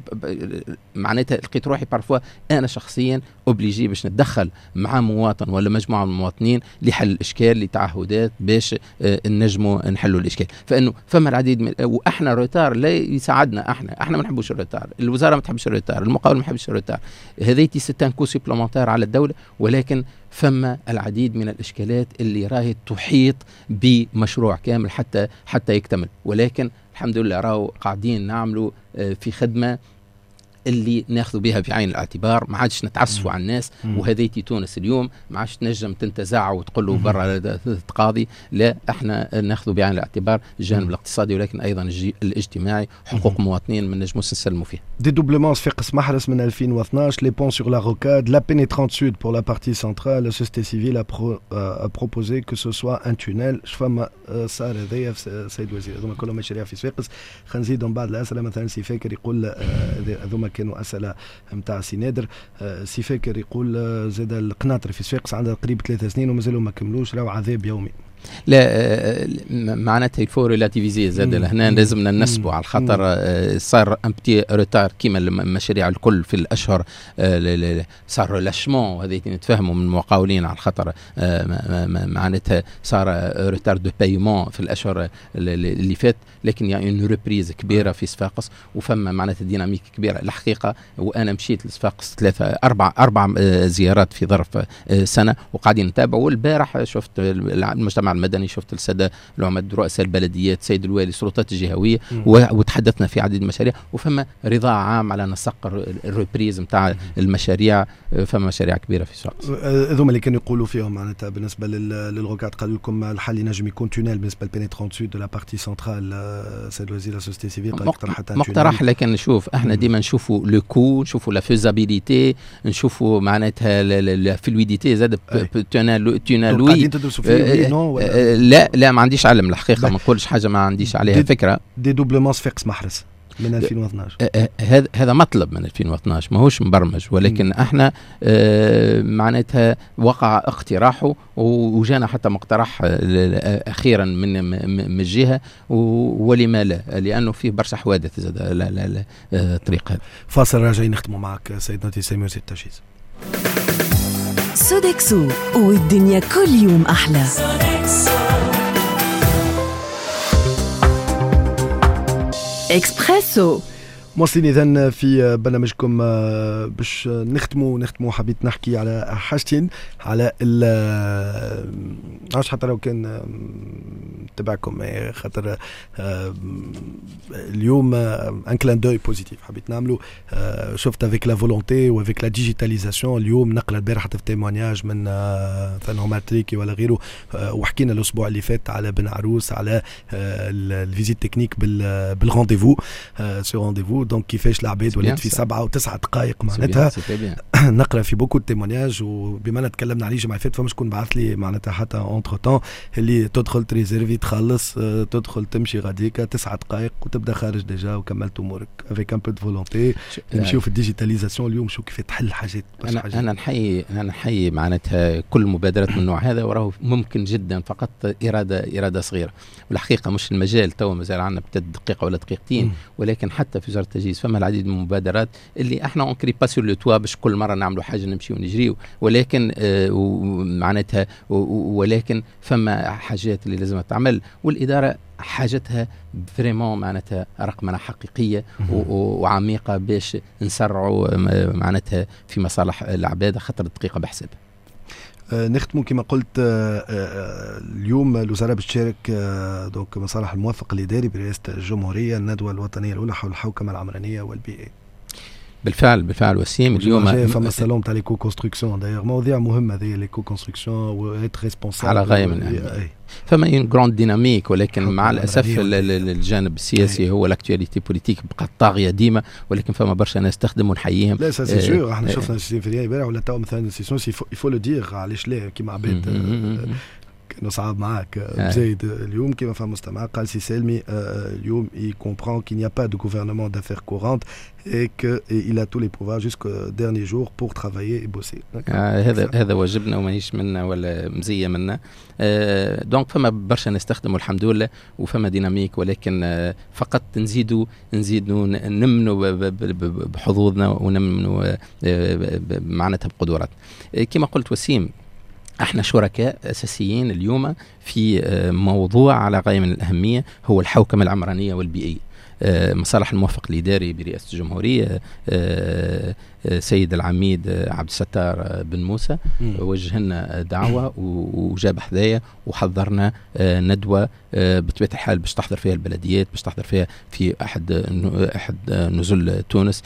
معناتها لقيت روحي بارفوا أنا شخصيا أوبليجي باش نتدخل مع مواطن ولا مجموعة من المواطنين لحل الإشكال لتعهدات باش نجموا نحلوا الإشكال. فإنه فما العديد من وإحنا الروتار لا يساعدنا، إحنا إحنا ما نحبوش الروتار، الوزارة ما تحبش الروتار، المقاول ما يحبش الروتار، هذيتي ستان كو سوبلومونتير على الدولة، ولكن فما العديد من الإشكالات اللي راهي تحيط بمشروع كامل حتى حتى يكتمل. ولكن الحمد لله راهو قاعدين نعملوا في خدمة اللي ناخذوا بها في عين الاعتبار، ما عادش نتعسفوا على الناس. وهذيتي تونس اليوم ما عادش تنجم تنتزع وتقول له برا تقاضي، لا احنا ناخذوا بعين الاعتبار الجانب الاقتصادي ولكن ايضا الاجتماعي، حقوق مواطنين من نجموا نسلموا فيها. دي دوبلمون صفاقس محرس من ألفين واثناش، لي بون سور لا روكاد، لا pénétrante sud pour la partie centrale. La société civile a, pro, a proposé que ce soit un tunnel. شفما صار هذايا سيد وزير، هذوما كلهم مشاريع في صفاقس. خلينا نزيدوا من بعض الاسئله، مثلا سي فاكر يقول هذوما كانوا اسئله نتاع سي نادر. سي فاكر يقول زاد القناطر في صفاقس عندها قريب ثلاث سنين ومازالوا ما كملوش، راهو عذاب يومي. لا معناتها الفور ريلاتيفيزي زاد هنا لازمنا ننسبوا على الخطر. صار ان بتي روتار كيما المشاريع الكل في الاشهر، صار ريلاشمون هذه نتفهموا من المقاولين على الخطر. معناتها صار روتار دو بايمون في الاشهر اللي فات، لكن يعني اون ريبريز كبيره في صفاقس وفما معناتها ديناميك كبيره الحقيقه. وانا مشيت لصفاقس ثلاثه اربع اربع زيارات في ظرف سنه وقاعدين نتابعوا. والبارح شفت المجتمع المدني، شفت الساده العمد رؤساء البلديات، سيد الوالي، السلطات الجهويه، وتحدثنا في عديد المشاريع. وفما رضا عام على نسق الريبريز نتاع المشاريع، فما مشاريع كبيره في صفاقس. هذوما اللي كانوا يقولوا فيهم معناتها بالنسبه للغوكات، قالوا لكم الحل ينجم يكون تونيل بالنسبه للبينيترونت سود دو لا بارتي سنترال. سيد الوزير لا سوسيتي سيفيل اقترحت مقترح، لكن نشوف احنا ديما نشوفوا لو كو، نشوفوا لا فيزابيليتي، نشوفوا معناتها لا فلويديتي زاد تونيل تونيل وي. لا لا ما عنديش علم الحقيقه، ما نقولش حاجه ما عنديش عليها دي فكره. دي دوبلمون صفاقس محرس من ألفين واثناش، هذا هذا مطلب من ألفين واثناش، ماهوش مبرمج، ولكن م. احنا اه معناتها وقع اقتراحه وجانا حتى مقترح اخيرا من من الجهه، ولما لا؟ لانه فيه برشا حوادث زاد لا لا لا الطريق هذا. فاصل راجعين نختموا معك سيدنا تيسامي وسيد تشيز. سودكسو والدنيا كل يوم احلى. إكسبريسو مواصلين إذن في برنامجكم باش نختموا نختموا حبيت نحكي على حاجتين، على ال عاش حتى لو كان تبعكم خاطر اليوم ان كلان دوي بوزيتيف حبيت نعملوا. شفت افيك لا فولونتي وافيك لا ديجيتاليزاسيون. اليوم نقرا البارحه في تيمونياج من فنان ماتريكي ولا غيره، وحكينا الاسبوع اللي فات على بن عروس على الفيزيت تكنيك بالرونديفو سو رونديفو. دونك كيفاش العباد ولات في سبعة وتسعة دقائق معناتها. نقرا في بوكو تيمونياج، وبما تكلمنا عليه الجمعه اللي فاتت فمش شكون بعث لي معناتها حتى اونتر تون اللي تدخل تريزيرفي تخلص تدخل تمشي غاديكا تسعة دقائق وتبدا خارج ديجا وكملت امورك افيك ان بو دو فولونتي. نمشيو في الديجيتاليزاسيون اليوم شو كيف تحل حاجات. انا حاجات. انا نحيي انا نحيي معناتها كل مبادرات من النوع هذا، وراه ممكن جدا فقط اراده اراده صغيره. والحقيقه مش المجال تو مازال عندنا دقيقه ولا دقيقتين، ولكن حتى في وزاره التجهيز فما العديد من المبادرات اللي احنا اونكري با سور لو توا باش كل مره نعملوا حاجه نمشي ونجريو، ولكن آه معناتها ولكن فما حاجات اللي لازم تعمل، والاداره حاجتها فريمون معناتها رقمنه حقيقيه وعميقه باش نسرعوا معناتها في مصالح العباد، خاطر الدقيقه بحسابها. نختموا كما قلت اليوم الوزارة بتشارك دونك مصالح الموافق الإداري برئاسة الجمهورية الندوة الوطنية الأولى حول الحوكمة العمرانية والبيئة. بالفعل بالفعل وسيم. اليوم فما السالون تاع ليكو كونستركسيون داير مواضيع مهمه هذه ليكو كونستركسيون وإيت ريسبونسابل على غايه من الأهمية. فما اون جراند ديناميك، ولكن مع الاسف الجانب السياسي هو لاكتواليتي بوليتيك بقت طاغيه ديما، ولكن فما برشا ناس تخدم ونحييهم. لا سي سيغ احنا شفنا في الفيديو امبارح ولا تو مثلا سيسيون يفو لو دير علاش لا كيما عباد انه صعب معاك بزايد اليوم كما فهم مستمع قال سي سلمي اليوم il comprend qu'il n'y a pas de gouvernement d'affaires courantes et qu'il a tous les pouvoirs jusqu'au dernier jour pour travailler et bosser. آه هذا هذا واجبنا وماهيش منا ولا مزيه منا. آه دونك فما برشا نستخدموا الحمد لله وفما ديناميك، ولكن آه فقط نزيدوا نزيدوا نمنوا بحظوظنا ونمنوا آه معناتها بقدراتنا. آه كما قلت وسيم، احنا شركاء اساسيين اليوم في موضوع على غايه من الاهميه، هو الحوكمه العمرانيه والبيئيه. مصالح الموفق الاداري برئاسه الجمهوريه سيد العميد عبد الستار بن موسى وجه لنا دعوه وجاب حذايا وحضرنا ندوه بطبيعه الحال باش تحضر فيها البلديات، باش تحضر فيها في احد احد نزل تونس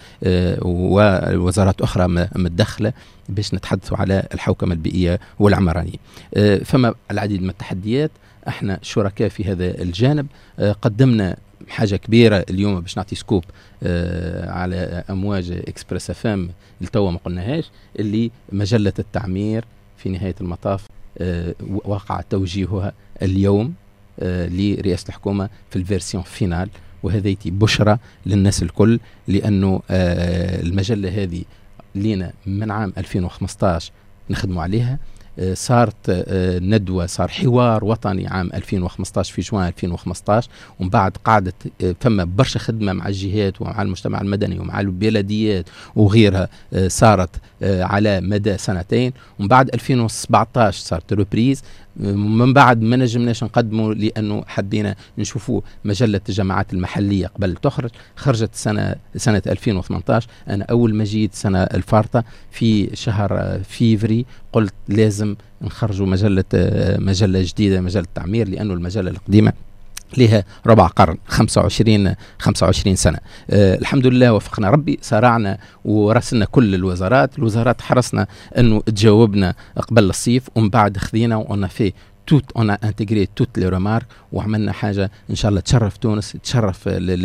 ووزارات اخرى متدخله باش نتحدثوا على الحوكمه البيئيه والعمرانيه. فما العديد من التحديات، احنا شركاء في هذا الجانب. قدمنا حاجة كبيرة اليوم باش نعطي سكوب آه على أمواج إكسبريس أفام التوا ما قلناهاش، اللي مجلة التعمير في نهاية المطاف آه وقع توجيهها اليوم آه لرئاسة الحكومة في الفيرسيون فينال، وهذيتي بشرة للناس الكل، لأنه آه المجلة هذه لينا من عام ألفين وخمسطاش نخدموا عليها. صارت ندوة، صار حوار وطني عام ألفين وخمسطاش في جوان ألفين وخمسطاش، ومن بعد قعدت فما برشا خدمة مع الجهات ومع المجتمع المدني ومع البلديات وغيرها صارت على مدى سنتين، ومن بعد ألفين وسبعطاش صارت روبريز. من بعد ما نجمناش نقدمه لأنه حبينا نشوفوا مجلة الجماعات المحلية قبل تخرج. خرجت سنة سنة ألفين وثمانطاش. أنا أول ما جيت سنة الفارطة في شهر فيفري قلت لازم نخرجوا مجلة مجلة جديدة، مجلة التعمير، لأنه المجلة القديمة لها ربع قرن، خمسة وعشرين خمسة وعشرين سنة. أه الحمد لله وفقنا ربي، سارعنا ورسلنا كل الوزارات، الوزارات حرصنا أنه تجاوبنا قبل الصيف، ومن بعد خذينا وأنا في توت on a intégré toutes les remarques وعملنا حاجة إن شاء الله تشرف تونس، تشرف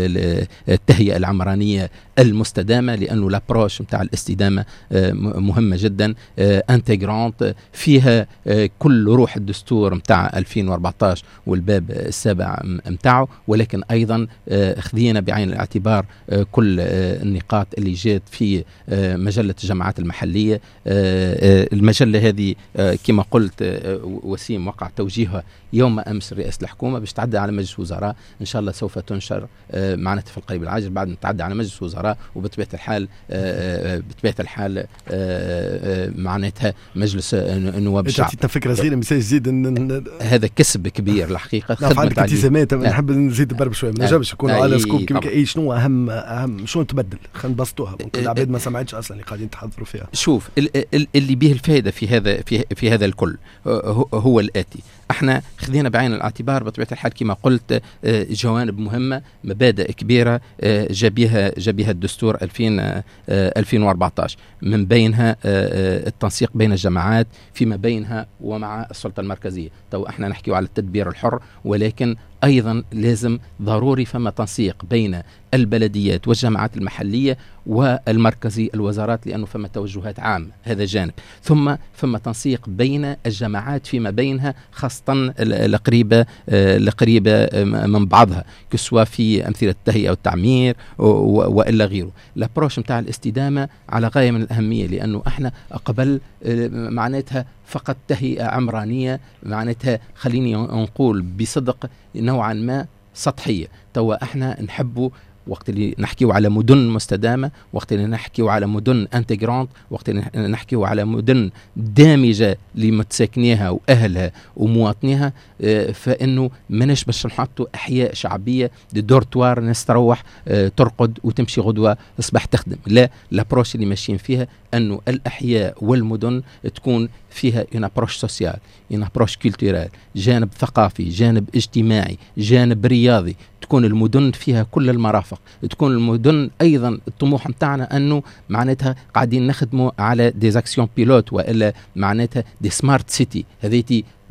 التهيئة العمرانية المستدامة، لأنه لابروش متاع الاستدامة مهمة جدا، انتجرانت فيها كل روح الدستور متاع ألفين وأربعطاش والباب السابع متاعه، ولكن أيضا خذينا بعين الاعتبار كل النقاط اللي جات في مجلة الجماعات المحلية. المجلة هذه كما قلت وسيم وقع توجيهها يوم أمس رئاسة الحكومة باش تعدى على مجلس وزراء، إن شاء الله سوف تنشر معناتها في القريب العاجل بعد ما تعدى على مجلس وزراء، وبطبيعة الحال بطبيعة الحال معناتها مجلس النواب الشعب. انت فكرة صغيرة مثال جديد إن هذا كسب كبير الحقيقة. خدمة عندك التزامات، نحب نزيد برب شوية، ما نجمش نكون على سكوب كيما اي شنو أهم أهم شنو تبدل، خلينا نبسطوها ممكن العباد ما سمعتش أصلا اللي قاعدين تحضروا فيها. شوف اللي به الفائدة في هذا في في هذا الكل هو الآتي. احنا خذينا بعين الاعتبار بطبيعة الحال كما قلت جوانب مهمة، مبادئ كبيرة جابيها جابيها الدستور ألفين وأربعطاش، من بينها التنسيق بين الجماعات فيما بينها ومع السلطة المركزية. تو احنا نحكي على التدبير الحر، ولكن أيضا لازم ضروري فما تنسيق بين البلديات والجماعات المحلية والمركزي الوزارات، لأنه فما توجهات عامة، هذا جانب. ثم فما تنسيق بين الجماعات فيما بينها، خاصة القريبة القريبة من بعضها، كسوا في أمثلة التهيئة والتعمير وإلا غيره. الابروش متاع الاستدامة على غاية من الأهمية، لأنه احنا قبل معناتها فقط تهيئة عمرانية، معناتها خليني نقول بصدق نوعا ما سطحية. توا احنا نحبوا وقت اللي نحكيو على مدن مستدامة، وقت اللي نحكيو على مدن انتجرانت، وقت اللي نحكيو على مدن دامجة لمتساكنيها وأهلها ومواطنيها، فإنه مناش باش نحطوا أحياء شعبية دي دورتوار ناس تروح ترقد وتمشي غدوة الصباح تخدم. لا، الابروش اللي ماشيين فيها أنه الأحياء والمدن تكون فيها une approche sociale، une approche culturelle، جانب ثقافي، جانب اجتماعي، جانب رياضي، تكون المدن فيها كل المرافق، تكون المدن أيضا الطموح متاعنا أنه معناتها قاعدين نخدموا على دي اكسيون بيلوت، وإلا معناتها دي سمارت سيتي، هذيتي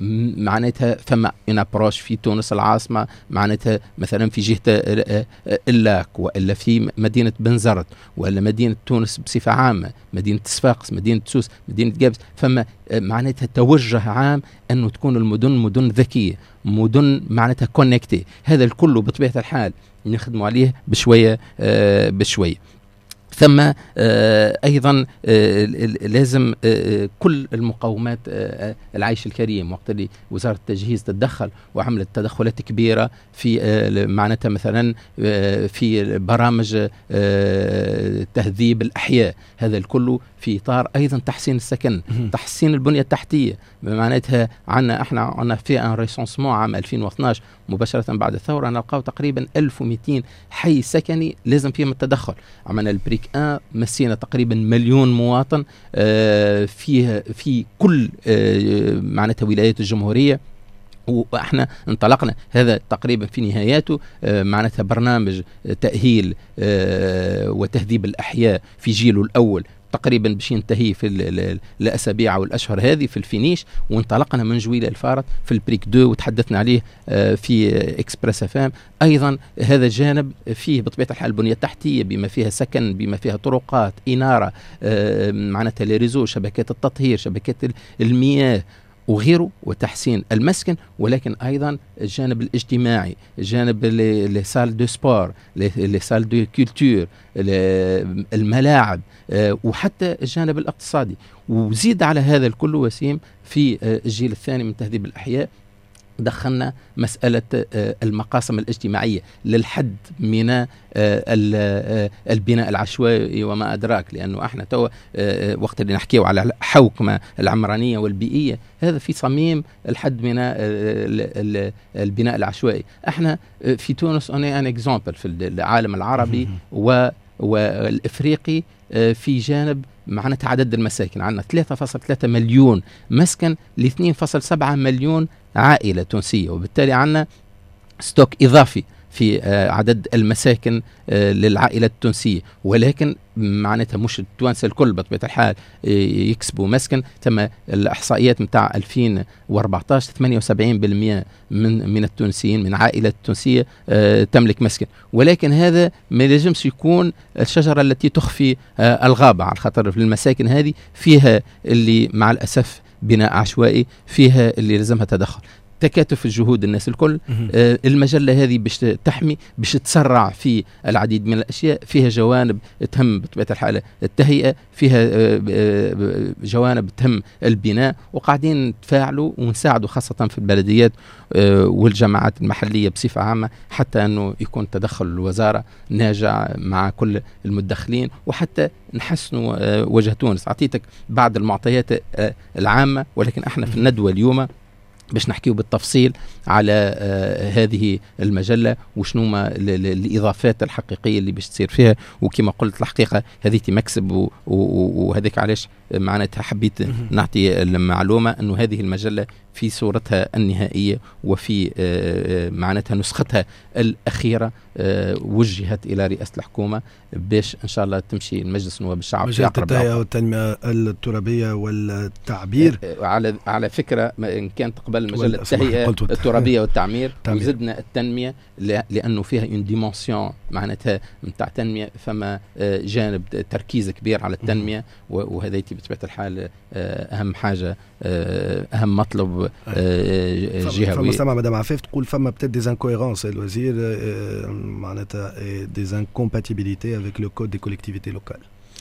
معناتها فما ان ابروش في تونس العاصمه، معناتها مثلا في جهه اللاك والا في مدينه بنزرت ولا مدينه تونس بصفه عامه، مدينه صفاقس، مدينه سوس، مدينه جابس، فما معناتها توجه عام انه تكون المدن مدن ذكيه، مدن معناتها كونكتي. هذا الكل بطبيعه الحال نخدموا عليه بشويه آه بشويه. ثم آه أيضا آه لازم آه كل المقومات آه العيش الكريم. وقت اللي وزارة التجهيز تتدخل وعملت تدخلات كبيرة في آه معناتها مثلا آه في برامج آه تهذيب الأحياء، هذا الكل في إطار أيضا تحسين السكن، تحسين البنية التحتية. معناتها عنا احنا عنا في ان ريسونسمون عام ألفين واثني عشر مباشرة بعد الثورة نلقاو تقريبا ألف ومئتين حي سكني لازم فيهم التدخل. عملنا البريك ان مسينا تقريبا مليون مواطن آه فيه في كل آه معناتها ولايات الجمهورية، واحنا انطلقنا هذا تقريبا في نهاياته آه معناتها برنامج تأهيل آه وتهذيب الأحياء في جيله الأول تقريبا باش ينتهي في الاسابيع والاشهر هذه في الفينيش، وانطلقنا من جويله الفارط في البريك دو وتحدثنا عليه في اكسبريس افام. ايضا هذا الجانب فيه بطبيعه الحال البنيه التحتيه بما فيها سكن، بما فيها طرقات، اناره، معناتها لي شبكات التطهير، شبكات المياه وغيره، وتحسين المسكن. ولكن ايضا الجانب الاجتماعي، الجانب لي سال دو سبور، لي سال دو كولتور، الملاعب، وحتى الجانب الاقتصادي. وزيد على هذا الكل وسيم في الجيل الثاني من تهذيب الأحياء دخلنا مسألة المقاسم الاجتماعية للحد من البناء العشوائي وما أدراك، لأنه احنا تو وقت اللي نحكيه على حوكمة العمرانية والبيئية هذا في صميم الحد من البناء العشوائي. احنا في تونس أنا ان اكزامبل في العالم العربي والإفريقي في جانب معناتها عدد المساكن. عندنا ثلاثة فاصلة ثلاثة مليون مسكن ل اثنين فاصلة سبعة مليون عائلة تونسية، وبالتالي عندنا ستوك إضافي في عدد المساكن للعائلات التونسية. ولكن معناتها مش التوانسة الكل بطبيعة الحال يكسبوا مسكن. تم الإحصائيات متاع ألفين وأربعة عشر ثمانية وسبعين بالمئة من من التونسيين من عائلات تونسية تملك مسكن. ولكن هذا ما لازمش يكون الشجرة التي تخفي الغابة، على خاطر في المساكن هذه فيها اللي مع الأسف بناء عشوائي، فيها اللي لازمها تدخل. تكاتف الجهود الناس الكل. آه المجلة هذه باش تحمي، باش تسرع في العديد من الأشياء. فيها جوانب تهم بطبيعة الحال التهيئة، فيها آه آه جوانب تهم البناء، وقاعدين نتفاعلوا ونساعدوا خاصة في البلديات آه والجماعات المحلية بصفة عامة، حتى أنه يكون تدخل الوزارة ناجع مع كل المتدخلين، وحتى نحسنوا آه وجه تونس. أعطيتك بعض المعطيات آه العامة، ولكن احنا في الندوة اليوم باش نحكيه بالتفصيل على آه هذه المجلة وشنو ما الإضافات الحقيقية اللي باش تصير فيها. وكما قلت الحقيقة هذه مكسب، وهذيك علاش معناتها حبيت نعطي المعلومة أنه هذه المجلة في صورتها النهائية وفي آه معناتها نسختها الأخيرة آه وجهت إلى رئاسة الحكومة باش إن شاء الله تمشي المجلس نواب الشعب. مجلة التهيئة والتنمية الترابية والتعبير آه على على فكرة إن كانت قبل مجلة التهيئة الترابية والتعمير وزدنا التنمية، لأنه فيها اون ديمونسيون معناتها متاع تنمية، فما آه جانب تركيز كبير على التنمية، وهذا بطبيعة الحال أهم حاجة، أهم مطلب جهوي. فما سمع مدام عفاف تقول فما بتد دي انكويرونس الوزير معناتها دي انكومباتيبيليتي افيك لو كود دي كوليكتيفيتي لوكال.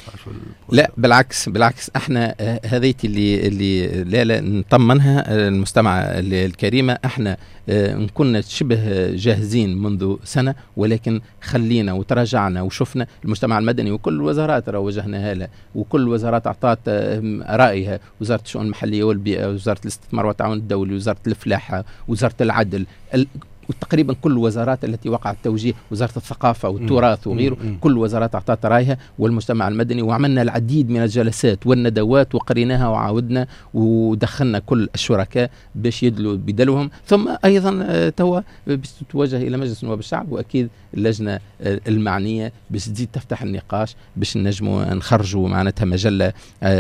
لا بالعكس بالعكس احنا هذيتي اللي اللي لا لا نطمنها المستمعة الكريمة. احنا كنا شبه جاهزين منذ سنة، ولكن خلينا وتراجعنا وشفنا المجتمع المدني وكل الوزارات وجهناها له، وكل الوزارات اعطت رأيها، وزارة الشؤون المحلية والبيئة، وزارة الاستثمار والتعاون الدولي، وزارة الفلاحة، وزارة العدل، وتقريبا كل الوزارات التي وقع التوجيه، وزارة الثقافة والتراث وغيره، كل الوزارات أعطت رأيها، والمجتمع المدني، وعملنا العديد من الجلسات والندوات وقريناها وعاودنا ودخلنا كل الشركاء باش يدلوا بدلوهم. ثم أيضا توا بتتوجه إلى مجلس نواب الشعب، وأكيد اللجنة المعنية باش تزيد تفتح النقاش باش نجموا نخرجوا معناتها مجلة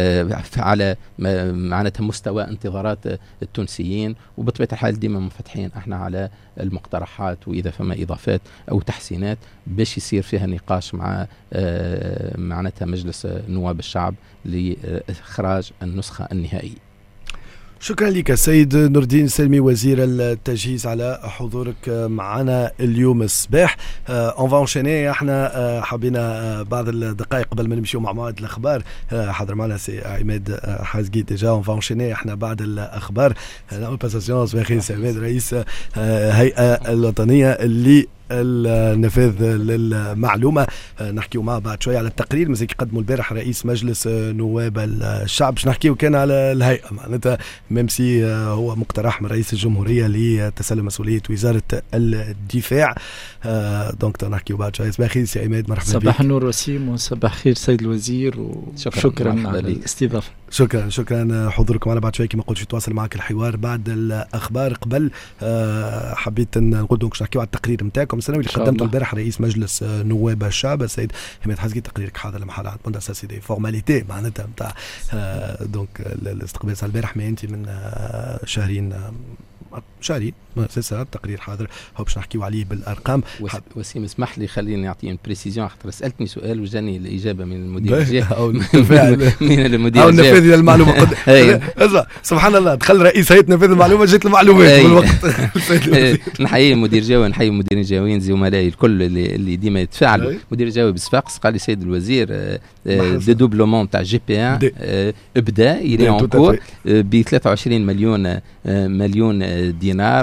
على معناتها مستوى انتظارات التونسيين. وبطبيعة الحال ديما منفتحين احنا على المقترحات، وإذا فما إضافات أو تحسينات باش يصير فيها نقاش مع معناتها مجلس نواب الشعب لإخراج النسخة النهائية. شكرا لك السيد نور الدين سلمي وزير التجهيز على حضورك معنا اليوم الصباح. اون فا انشيني، احنا حبينا بعض الدقائق قبل ما نمشيو مع موعد الاخبار. حضر معنا سي عماد حازقي ديجا. اون فا انشيني احنا بعد الاخبار نعمل باساسيون صباحي سي عماد رئيس الهيئه الوطنيه اللي النفاذ للمعلومة. نحكيو معه بعد شوية على التقرير مازال قدموا البارح رئيس مجلس نواب الشعب. باش نحكيو كان على الهيئة، معناتها ميمسي هو مقترح من رئيس الجمهورية لتسلم مسؤولية وزارة الدفاع. دونك نحكيو بعد شوية. صباح الخير سي عماد، مرحبا بك. صباح النور وسيم، وصباح خير سيد الوزير، وشكرا على الاستضافة. شكرا شكرا حضوركم. على بعد شوي كما قلت في تواصل معك الحوار بعد الاخبار. قبل أه حبيت نقول لكم نحكيو على التقرير نتاعكم السنوي اللي قدمته البارح رئيس مجلس نواب الشعب السيد عماد حازقي. تقريرك حاضر لمحل عند بوندا ساسي دي فورماليتي معناتها نتاع أه دونك الاستقبال تاع البارح. ما انت من أه شهرين أه شهري سلسلة تقرير حاضر هو باش نحكيو عليه بالارقام. وسيم اسمح لي خليني نعطي بريسيزيون، خاطر سالتني سؤال وجاني الاجابه من المدير الجهوي او من المدير او نفاذ المعلومه قد سبحان الله دخل رئيس هيئه نفاذ المعلومه جات المعلومات بالوقت. نحيي المدير الجهوي، نحيي المديرين الجهويين زملائي الكل اللي, اللي ديما يتفاعلوا. المدير الجهوي بصفاقس قال لي سيد الوزير دي دوبلومون تاع جي بي ان ابدا الى اونكور ب ثلاثة وعشرين مليون مليون دينار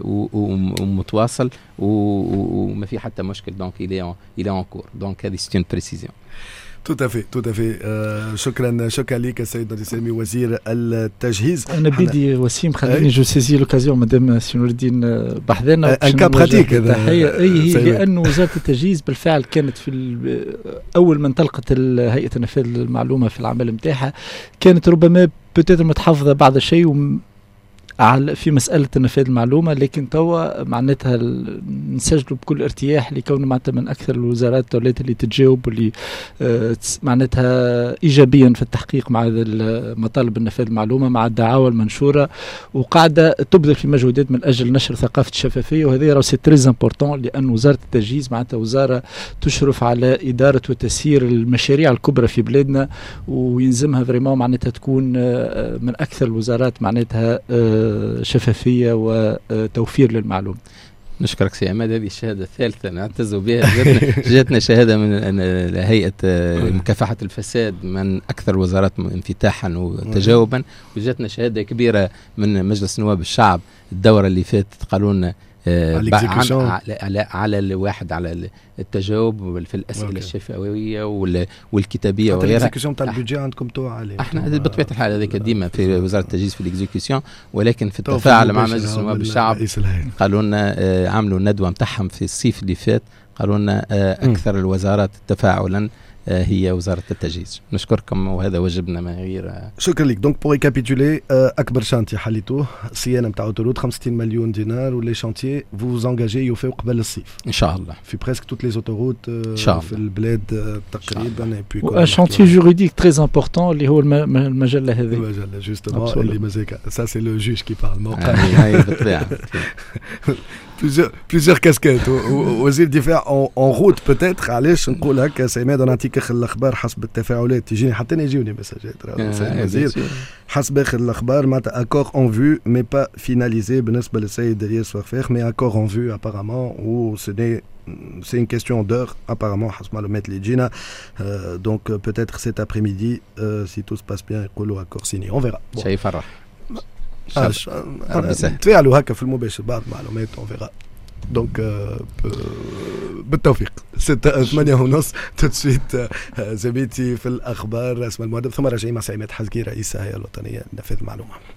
ومتواصل وما في حتى مشكل. دونك الى الى اونكور. دونك هذه سي اون بريسيزيون. tout à fait tout à fait. آه شكرا شكرا لك السيد نور السلمي وزير التجهيز. انا بدي وسيم خليني جو سيزي لوكازيون مدام سي نور الدين بحذانا ان كا براتيك هذا. اي هي لانه وزاره التجهيز بالفعل كانت في اول من طلقت هيئه نفاذ المعلومه في العمل نتاعها، كانت ربما بتاتر متحفظه بعض الشيء على في مسألة نفاذ المعلومة، لكن توا معناتها نسجلوا بكل ارتياح لكون معناتها من أكثر الوزارات الدولية اللي تتجاوب واللي آه معناتها إيجابيا في التحقيق مع مطالب النفاذ المعلومة مع الدعاوى المنشورة، وقاعدة تبذل في مجهودات من أجل نشر ثقافة الشفافية. وهذا راه سي تريز امبورطون، لأن وزارة التجهيز معناتها وزارة تشرف على إدارة وتسيير المشاريع الكبرى في بلادنا، ويلزمها فريمون معناتها تكون آه من أكثر الوزارات معناتها آه شفافية وتوفير للمعلومة. نشكرك سي عماد. هذه الشهادة الثالثة نعتز بها. جاتنا, جاتنا شهادة من هيئة مكافحة الفساد من أكثر الوزارات انفتاحا وتجاوبا، وجاتنا شهادة كبيرة من مجلس نواب الشعب الدورة اللي فاتت قالوا لنا على على الواحد على التجاوب في الاسئله أوكي. الشفويه والكتابيه وغيرها. الاكزيكيوشن تاع البودجي عندكم تو عالي. احنا بطبيعه الحال هذيك ديما في وزاره التجهيز في الاكزيكيوشن، ولكن في التفاعل مع مجلس نواب الشعب قالوا لنا عملوا ندوه نتاعهم في الصيف اللي فات، قالوا لنا اكثر الوزارات تفاعلا هي وزارة التجهيز. نشكركم وهذا واجبنا ما غير. شكرا لك. دونك بور ريكابيتولي أكبر شانتي حليتوه صيانة نتاع اوتوروت خمسة وستين مليون دينار، ولي شانتي فوز انجاجي يوفيو قبل الصيف إن شاء الله في بريسك توت لي اوتوروت في البلاد تقريبا. ان شانتي جوريديك تري امبورطون اللي هو المجلة هذه. المجلة جوستومون اللي مازال سا سي لو جوج كي بارل موقع. هاي بالطبيعة. plusieurs plusieurs casquettes. وزير الدفاع اون روت بوتيتر. علاش نقول هكا سي عماد؟ نعطيك اخر الاخبار حسب التفاعلات تجيني حتى انا يجيوني مساجات. وزير حسب اخر الاخبار معناتها اكور اون فيو مي با فيناليزي بالنسبه للسيد الياس فخفاخ، مي اكور اون فيو ابارامون و سي c'est une question d'heure apparemment حسب معلومات اللي جينا. donc peut-être cet après-midi si tout se passe bien يقولوا اكور سيني. on verra. شيء يفرح. تفاعلوا هكا في المباشر بعض معلومات on verra. دونك بالتوفيق. ستة ثمانية ونص تسويت زميلتي في الأخبار اسمها المؤدب، ثم راجعين مع سي عماد حازقي رئيس الهيئة الوطنية لنفاذ المعلومة.